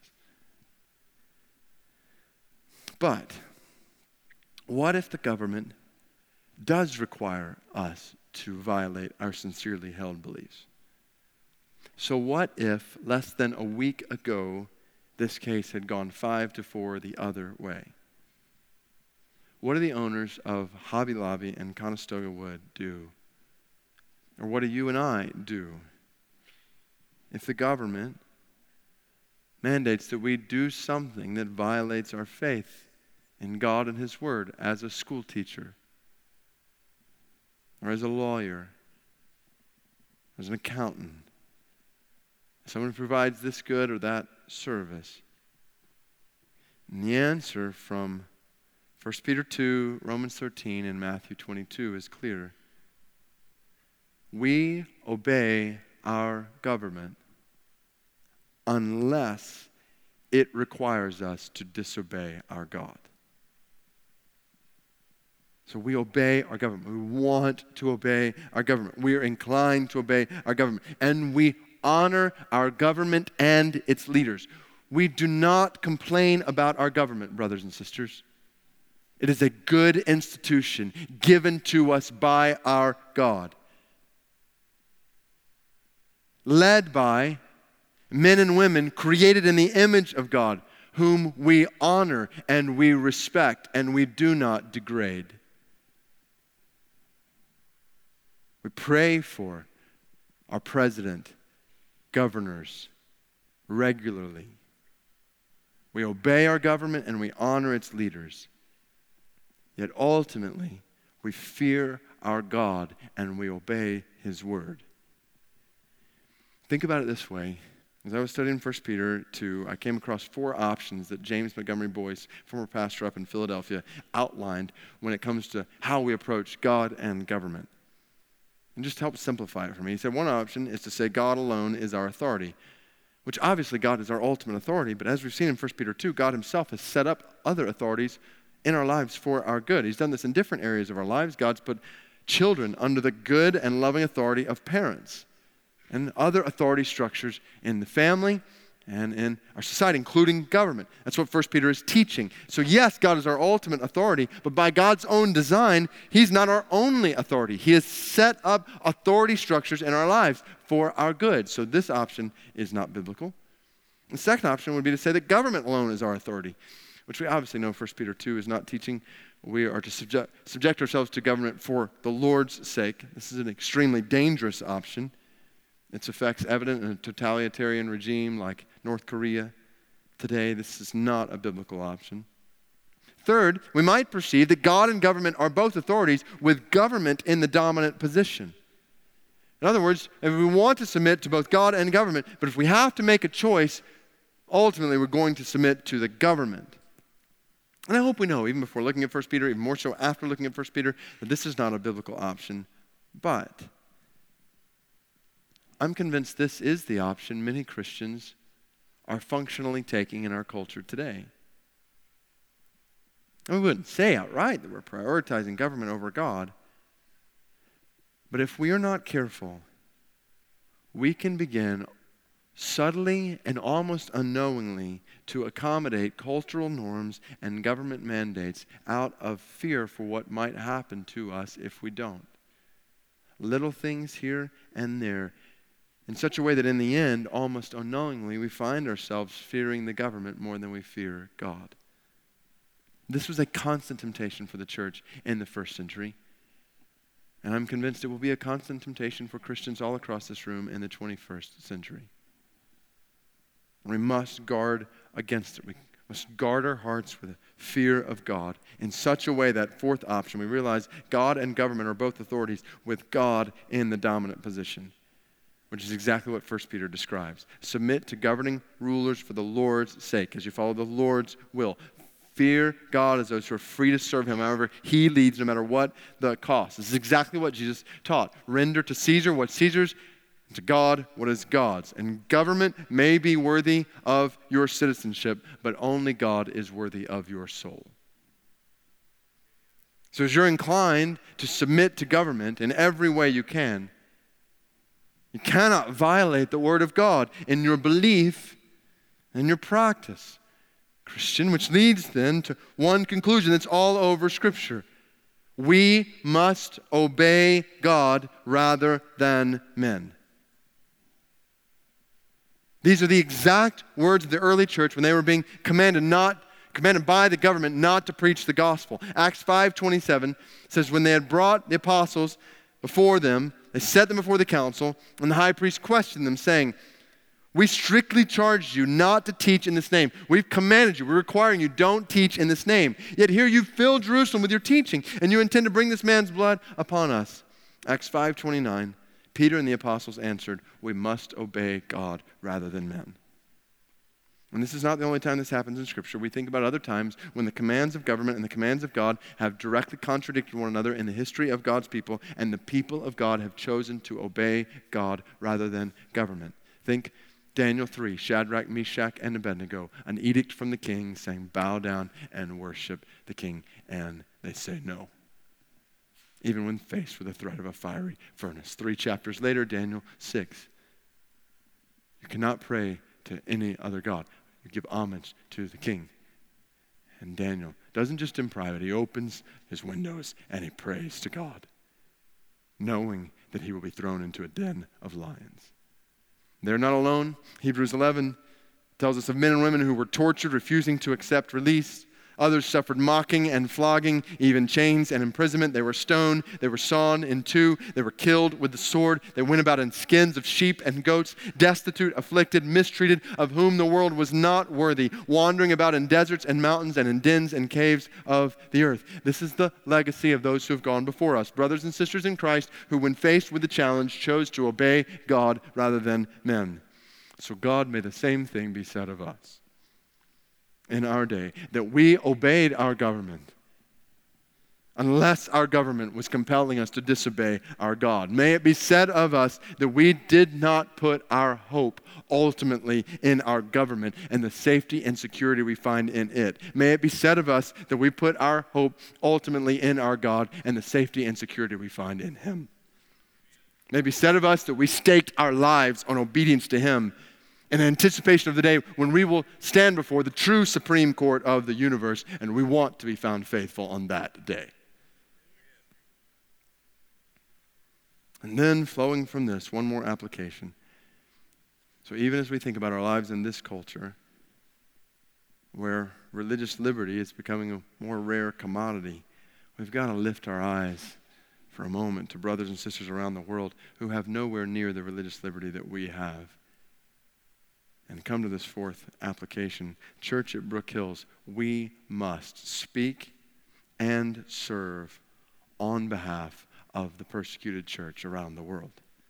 Speaker 1: But what if the government does require us to violate our sincerely held beliefs? So what if less than a week ago this case had gone 5-4 the other way? What do the owners of Hobby Lobby and Conestoga Wood do? Or what do you and I do if the government mandates that we do something that violates our faith in God and His Word as a school teacher, or as a lawyer, as an accountant, someone who provides this good or that service? And the answer from 1 Peter 2, Romans 13, and Matthew 22 is clear. We obey our government unless it requires us to disobey our God. So we obey our government. We want to obey our government. We are inclined to obey our government. And we honor our government and its leaders. We do not complain about our government, brothers and sisters. It is a good institution given to us by our God, led by men and women created in the image of God, whom we honor and we respect and we do not degrade. We pray for our president, governors, regularly. We obey our government and we honor its leaders. Yet ultimately, we fear our God and we obey His word. Think about it this way. As I was studying 1 Peter 2, I came across 4 options that James Montgomery Boyce, former pastor up in Philadelphia, outlined when it comes to how we approach God and government. And just to help simplify it for me, he said one option is to say God alone is our authority, which obviously God is our ultimate authority, but as we've seen in 1 Peter 2, God himself has set up other authorities in our lives for our good. He's done this in different areas of our lives. God's put children under the good and loving authority of parents and other authority structures in the family and in our society, including government. That's what 1 Peter is teaching. So yes, God is our ultimate authority, but by God's own design, he's not our only authority. He has set up authority structures in our lives for our good. So this option is not biblical. The second option would be to say that government alone is our authority, which we obviously know 1 Peter 2 is not teaching. We are to subject ourselves to government for the Lord's sake. This is an extremely dangerous option. Its effects evident in a totalitarian regime like North Korea. Today, this is not a biblical option. Third, we might perceive that God and government are both authorities with government in the dominant position. In other words, if we want to submit to both God and government, but if we have to make a choice, ultimately we're going to submit to the government. And I hope we know, even before looking at 1 Peter, even more so after looking at 1 Peter, that this is not a biblical option. But I'm convinced this is the option many Christians are functionally taking in our culture today. And we wouldn't say outright that we're prioritizing government over God. But if we are not careful, we can begin subtly and almost unknowingly to accommodate cultural norms and government mandates out of fear for what might happen to us if we don't. Little things here and there, in such a way that in the end, almost unknowingly, we find ourselves fearing the government more than we fear God. This was a constant temptation for the church in the first century. And I'm convinced it will be a constant temptation for Christians all across this room in the 21st century. We must guard against it. We must guard our hearts with a fear of God in such a way that fourth option, we realize God and government are both authorities with God in the dominant position, which is exactly what 1 Peter describes. Submit to governing rulers for the Lord's sake, as you follow the Lord's will. Fear God as those who are free to serve him however he leads, no matter what the cost. This is exactly what Jesus taught. Render to Caesar what's Caesar's, and to God what is God's. And government may be worthy of your citizenship, but only God is worthy of your soul. So as you're inclined to submit to government in every way you can, you cannot violate the Word of God in your belief and your practice, Christian, which leads then to one conclusion that's all over Scripture. We must obey God rather than men. These are the exact words of the early church when they were being commanded by the government not to preach the gospel. Acts 5:27 says, when they had brought the apostles before them, they set them before the council, and the high priest questioned them, saying, we strictly charged you not to teach in this name. We've commanded you, we're requiring you, don't teach in this name. Yet here you fill Jerusalem with your teaching, and you intend to bring this man's blood upon us. Acts 5:29, Peter and the apostles answered, we must obey God rather than men. And this is not the only time this happens in Scripture. We think about other times when the commands of government and the commands of God have directly contradicted one another in the history of God's people, and the people of God have chosen to obey God rather than government. Think Daniel 3, Shadrach, Meshach, and Abednego, an edict from the king saying, bow down and worship the king, and they say no, even when faced with the threat of a fiery furnace. 3 chapters later, Daniel 6, you cannot pray to any other God. You give homage to the king. And Daniel doesn't just in private, he opens his windows and he prays to God, knowing that he will be thrown into a den of lions. They're not alone. Hebrews 11 tells us of men and women who were tortured, refusing to accept release, Others suffered mocking and flogging, even chains and imprisonment. They were stoned. They were sawn in two. They were killed with the sword. They went about in skins of sheep and goats, destitute, afflicted, mistreated, of whom the world was not worthy, wandering about in deserts and mountains and in dens and caves of the earth. This is the legacy of those who have gone before us, brothers and sisters in Christ, who when faced with the challenge chose to obey God rather than men. So God, may the same thing be said of us in our day, that we obeyed our government unless our government was compelling us to disobey our God. May it be said of us that we did not put our hope ultimately in our government and the safety and security we find in it. May it be said of us that we put our hope ultimately in our God and the safety and security we find in Him. May it be said of us that we staked our lives on obedience to Him in anticipation of the day when we will stand before the true Supreme Court of the universe, and we want to be found faithful on that day. And then, flowing from this, one more application. So even as we think about our lives in this culture, where religious liberty is becoming a more rare commodity, we've got to lift our eyes for a moment to brothers and sisters around the world who have nowhere near the religious liberty that we have. And come to this fourth application. Church at Brook Hills, we must speak and serve on behalf of the persecuted church around the world.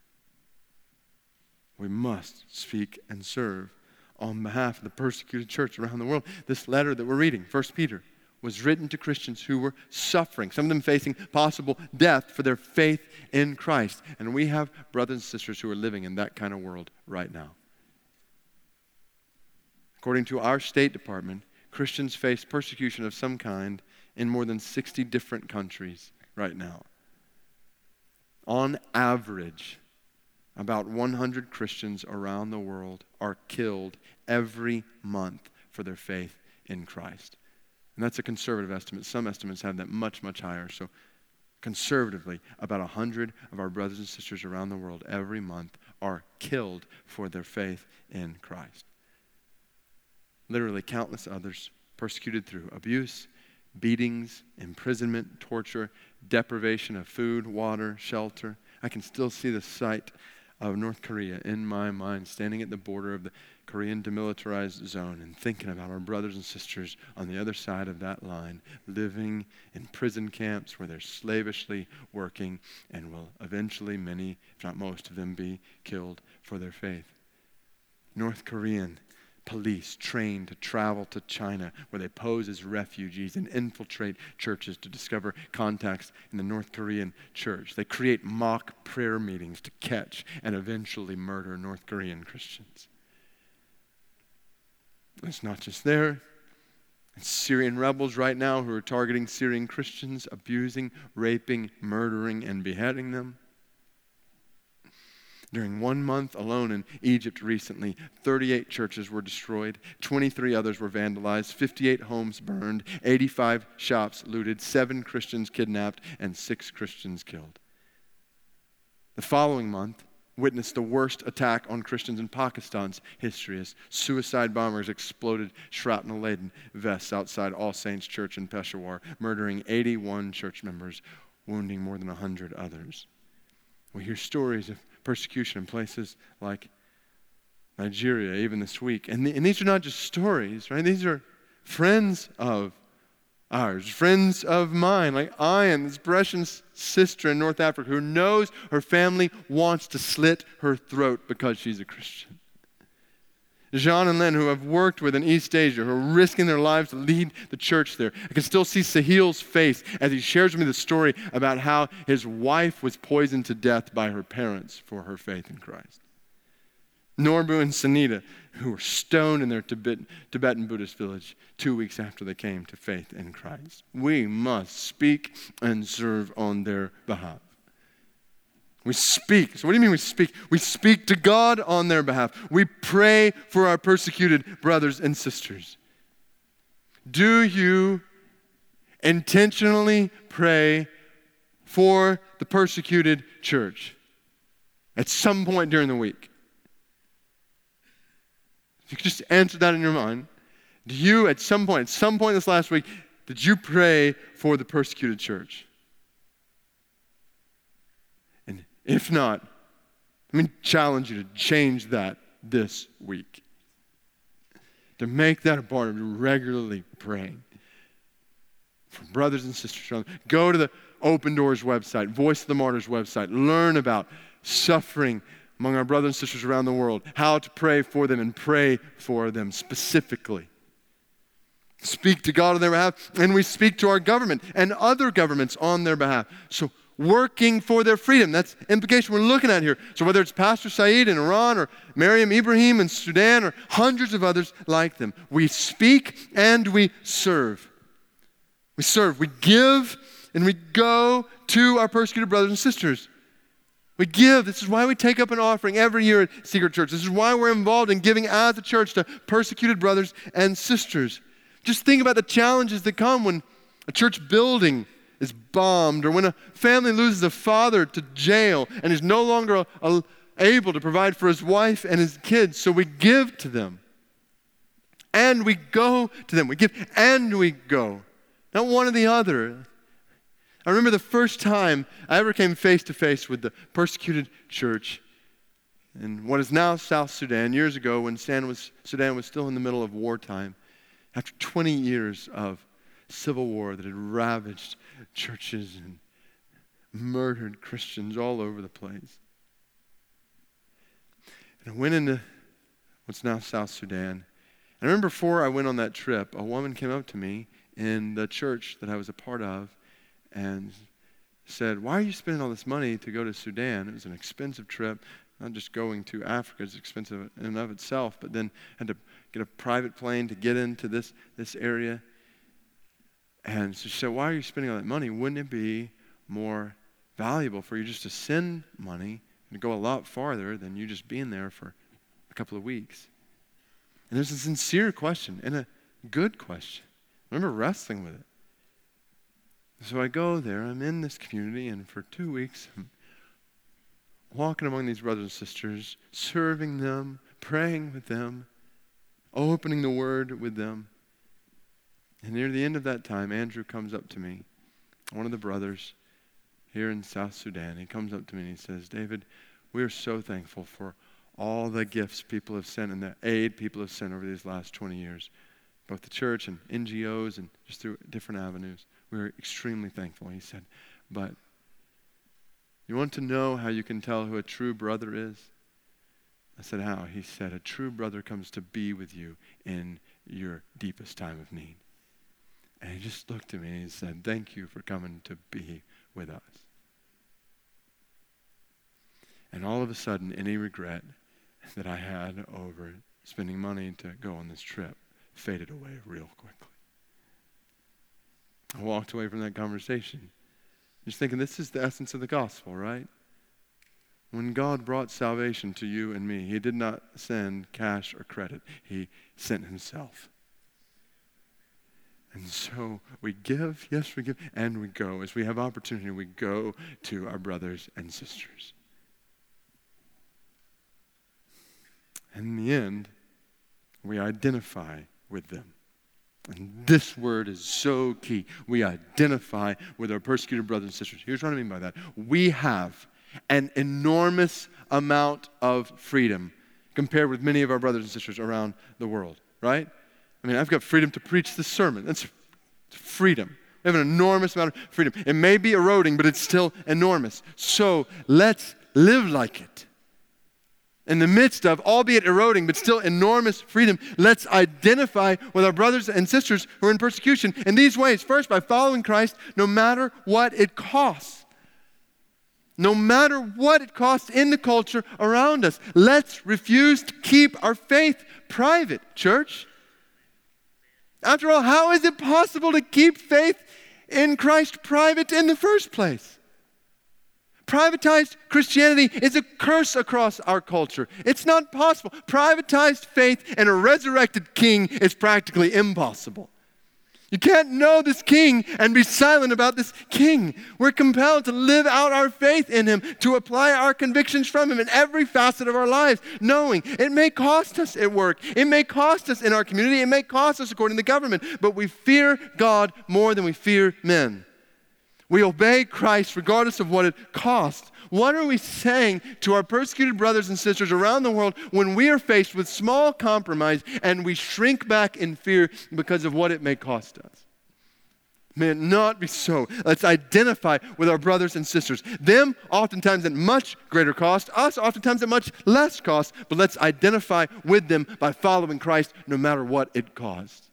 Speaker 1: We must speak and serve on behalf of the persecuted church around the world. This letter that we're reading, 1 Peter, was written to Christians who were suffering, some of them facing possible death for their faith in Christ. And we have brothers and sisters who are living in that kind of world right now. According to our State Department, Christians face persecution of some kind in more than 60 different countries right now. On average, about 100 Christians around the world are killed every month for their faith in Christ. And that's a conservative estimate. Some estimates have that much, much higher. So conservatively, about 100 of our brothers and sisters around the world every month are killed for their faith in Christ. Literally countless others persecuted through abuse, beatings, imprisonment, torture, deprivation of food, water, shelter. I can still see the sight of North Korea in my mind, standing at the border of the Korean demilitarized zone and thinking about our brothers and sisters on the other side of that line, living in prison camps where they're slavishly working and will eventually, many, if not most of them, be killed for their faith. North Korean police trained to travel to China, where they pose as refugees and infiltrate churches to discover contacts in the North Korean church. They create mock prayer meetings to catch and eventually murder North Korean Christians. It's not just there. It's Syrian rebels right now who are targeting Syrian Christians, abusing, raping, murdering, and beheading them. During 1 month alone in Egypt recently, 38 churches were destroyed, 23 others were vandalized, 58 homes burned, 85 shops looted, 7 Christians kidnapped, and 6 Christians killed. The following month witnessed the worst attack on Christians in Pakistan's history as suicide bombers exploded shrapnel-laden vests outside All Saints Church in Peshawar, murdering 81 church members, wounding more than 100 others. We hear stories of persecution in places like Nigeria, even this week. And these are not just stories, right? These are friends of ours, friends of mine, like Ian, this precious sister in North Africa who knows her family wants to slit her throat because she's a Christian. Jean and Len, who have worked with in East Asia, who are risking their lives to lead the church there. I can still see Sahil's face as he shares with me the story about how his wife was poisoned to death by her parents for her faith in Christ. Norbu and Sanita, who were stoned in their Tibetan Buddhist village 2 weeks after they came to faith in Christ. We must speak and serve on their behalf. We speak. So what do you mean we speak? We speak to God on their behalf. We pray for our persecuted brothers and sisters. Do you intentionally pray for the persecuted church at some point during the week? If you could just answer that in your mind. Do you, at some point this last week, did you pray for the persecuted church? And if not, let me challenge you to change that this week. To make that a part of regularly praying for brothers and sisters. Go to the Open Doors website, Voice of the Martyrs website. Learn about suffering among our brothers and sisters around the world, how to pray for them and pray for them specifically. Speak to God on their behalf, and we speak to our government and other governments on their behalf. So working for their freedom, that's the implication we're looking at here. So whether it's Pastor Saeed in Iran or Mariam Ibrahim in Sudan or hundreds of others like them, we speak and we serve. We serve, we give, and we go to our persecuted brothers and sisters. We give. This is why we take up an offering every year at Secret Church. This is why we're involved in giving as a church to persecuted brothers and sisters. Just think about the challenges that come when a church building is bombed, or when a family loses a father to jail and is no longer able to provide for his wife and his kids. So we give to them. And we go to them. We give and we go. Not one or the other. I remember the first time I ever came face to face with the persecuted church in what is now South Sudan, years ago when Sudan was still in the middle of wartime. After 20 years of civil war that had ravaged churches and murdered Christians all over the place. And I went into what's now South Sudan. And I remember before I went on that trip, a woman came up to me in the church that I was a part of and said, "Why are you spending all this money to go to Sudan?" It was an expensive trip. Not just going to Africa is expensive in and of itself, but then had to get a private plane to get into this area. And so she said, "Why are you spending all that money? Wouldn't it be more valuable for you just to send money and go a lot farther than you just being there for a couple of weeks?" And there's a sincere question and a good question. I remember wrestling with it. So I go there, I'm in this community, and for 2 weeks, I'm walking among these brothers and sisters, serving them, praying with them, opening the Word with them. And near the end of that time, Andrew comes up to me, one of the brothers here in South Sudan. He comes up to me and he says, "David, we are so thankful for all the gifts people have sent and the aid people have sent over these last 20 years, both the church and NGOs and just through different avenues. We're extremely thankful." He said, "But you want to know how you can tell who a true brother is?" I said, "How?" He said, "A true brother comes to be with you in your deepest time of need." And he just looked at me and he said, "Thank you for coming to be with us." And all of a sudden, any regret that I had over spending money to go on this trip faded away real quickly. I walked away from that conversation just thinking, this is the essence of the gospel, right? When God brought salvation to you and me, He did not send cash or credit. He sent Himself. And so we give, yes, we give, and we go. As we have opportunity, we go to our brothers and sisters. And in the end, we identify with them. And this word is so key. We identify with our persecuted brothers and sisters. Here's what I mean by that. We have an enormous amount of freedom compared with many of our brothers and sisters around the world, right? I mean, I've got freedom to preach this sermon. That's freedom. We have an enormous amount of freedom. It may be eroding, but it's still enormous. So let's live like it. In the midst of, albeit eroding, but still enormous freedom, let's identify with our brothers and sisters who are in persecution in these ways. First, by following Christ, no matter what it costs. No matter what it costs in the culture around us. Let's refuse to keep our faith private, church. After all, how is it possible to keep faith in Christ private in the first place? Privatized Christianity is a curse across our culture. It's not possible. Privatized faith in a resurrected King is practically impossible. You can't know this king and be silent about this king. We're compelled to live out our faith in him, to apply our convictions from him in every facet of our lives, knowing it may cost us at work, it may cost us in our community, it may cost us according to government, but we fear God more than we fear men. We obey Christ regardless of what it costs. What are we saying to our persecuted brothers and sisters around the world when we are faced with small compromise and we shrink back in fear because of what it may cost us? May it not be so. Let's identify with our brothers and sisters. Them oftentimes at much greater cost, us oftentimes at much less cost, but let's identify with them by following Christ no matter what it costs.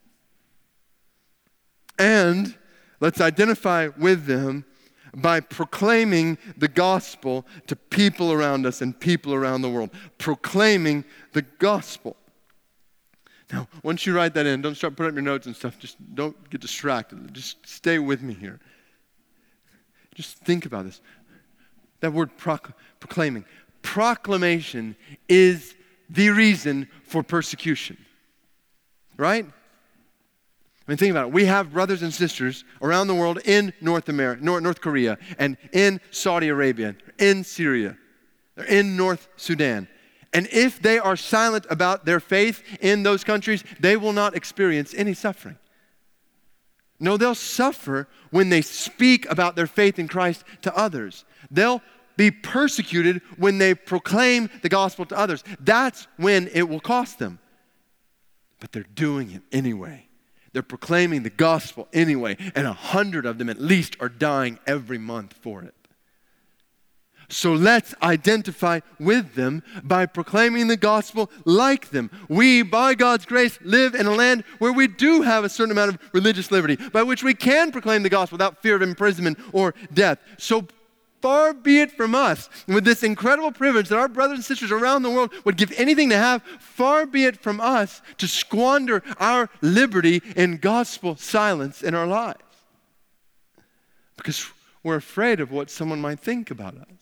Speaker 1: And let's identify with them by proclaiming the gospel to people around us and people around the world. Proclaiming the gospel. Now, once you write that in, don't start putting up your notes and stuff. Just don't get distracted. Just stay with me here. Just think about this. That word proclaiming. Proclamation is the reason for persecution. Right? I mean, think about it. We have brothers and sisters around the world in North Korea, and in Saudi Arabia, in Syria, in North Sudan. And if they are silent about their faith in those countries, they will not experience any suffering. No, they'll suffer when they speak about their faith in Christ to others. They'll be persecuted when they proclaim the gospel to others. That's when it will cost them. But they're doing it anyway. They're proclaiming the gospel anyway, and 100 of them at least are dying every month for it. So let's identify with them by proclaiming the gospel like them. We, by God's grace, live in a land where we do have a certain amount of religious liberty, by which we can proclaim the gospel without fear of imprisonment or death. So far be it from us, with this incredible privilege that our brothers and sisters around the world would give anything to have, far be it from us to squander our liberty in gospel silence in our lives. Because we're afraid of what someone might think about us.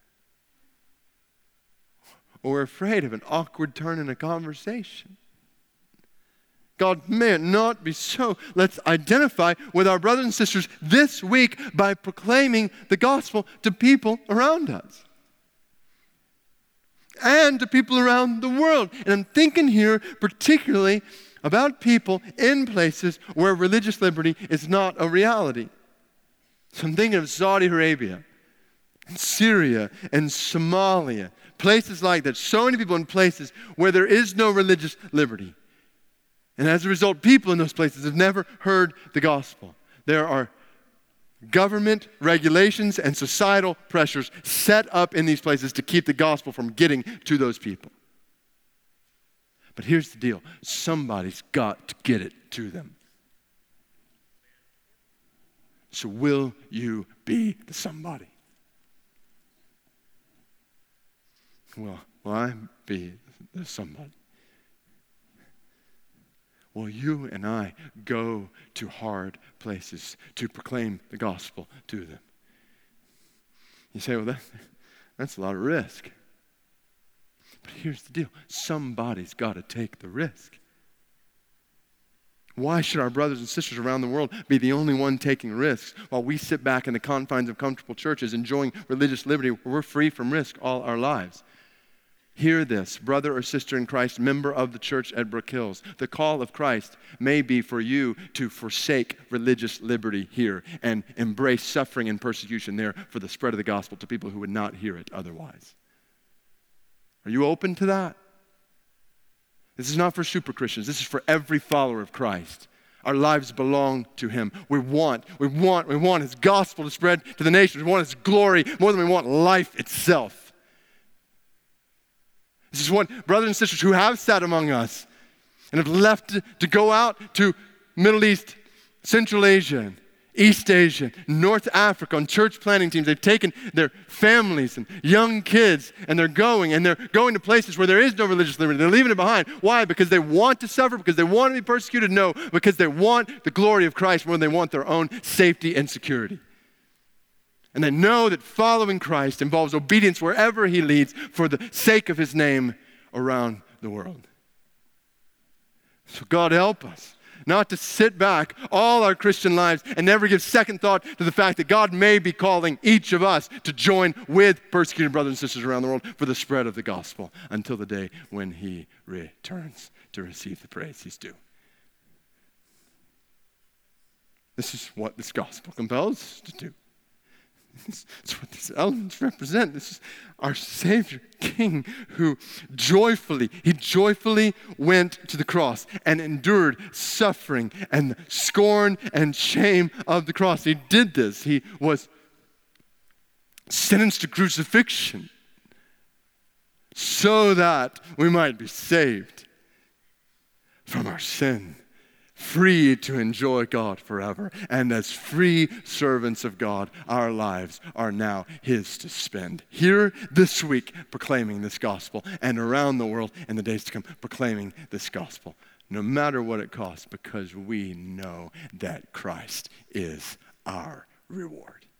Speaker 1: Or we're afraid of an awkward turn in a conversation. God, may it not be so. Let's identify with our brothers and sisters this week by proclaiming the gospel to people around us. And to people around the world. And I'm thinking here particularly about people in places where religious liberty is not a reality. So I'm thinking of Saudi Arabia, and Syria, and Somalia. Places like that. So many people in places where there is no religious liberty. And as a result, people in those places have never heard the gospel. There are government regulations and societal pressures set up in these places to keep the gospel from getting to those people. But here's the deal. Somebody's got to get it to them. So will you be the somebody? Will I be the somebody? Will you and I go to hard places to proclaim the gospel to them? You say, well, that's a lot of risk. But here's the deal. Somebody's got to take the risk. Why should our brothers and sisters around the world be the only one taking risks while we sit back in the confines of comfortable churches enjoying religious liberty where we're free from risk all our lives? Hear this, brother or sister in Christ, member of the church at Brook Hills. The call of Christ may be for you to forsake religious liberty here and embrace suffering and persecution there for the spread of the gospel to people who would not hear it otherwise. Are you open to that? This is not for super Christians. This is for every follower of Christ. Our lives belong to him. We want his gospel to spread to the nations. We want his glory more than we want life itself. This is what brothers and sisters who have sat among us and have left to go out to Middle East, Central Asia, East Asia, North Africa on church planting teams. They've taken their families and young kids and they're going to places where there is no religious liberty. They're leaving it behind. Why? Because they want to suffer? Because they want to be persecuted? No, because they want the glory of Christ more than they want their own safety and security. And they know that following Christ involves obedience wherever he leads for the sake of his name around the world. So God help us Not to sit back all our Christian lives and never give second thought to the fact that God may be calling each of us to join with persecuted brothers and sisters around the world for the spread of the gospel until the day when he returns to receive the praise he's due. This is what this gospel compels us to do. That's what these elements represent. This is our Savior, King, who joyfully went to the cross and endured suffering and scorn and shame of the cross. He did this. He was sentenced to crucifixion so that we might be saved from our sin, free to enjoy God forever. And as free servants of God, our lives are now his to spend. Here this week, proclaiming this gospel, and around the world in the days to come, proclaiming this gospel, no matter what it costs, because we know that Christ is our reward.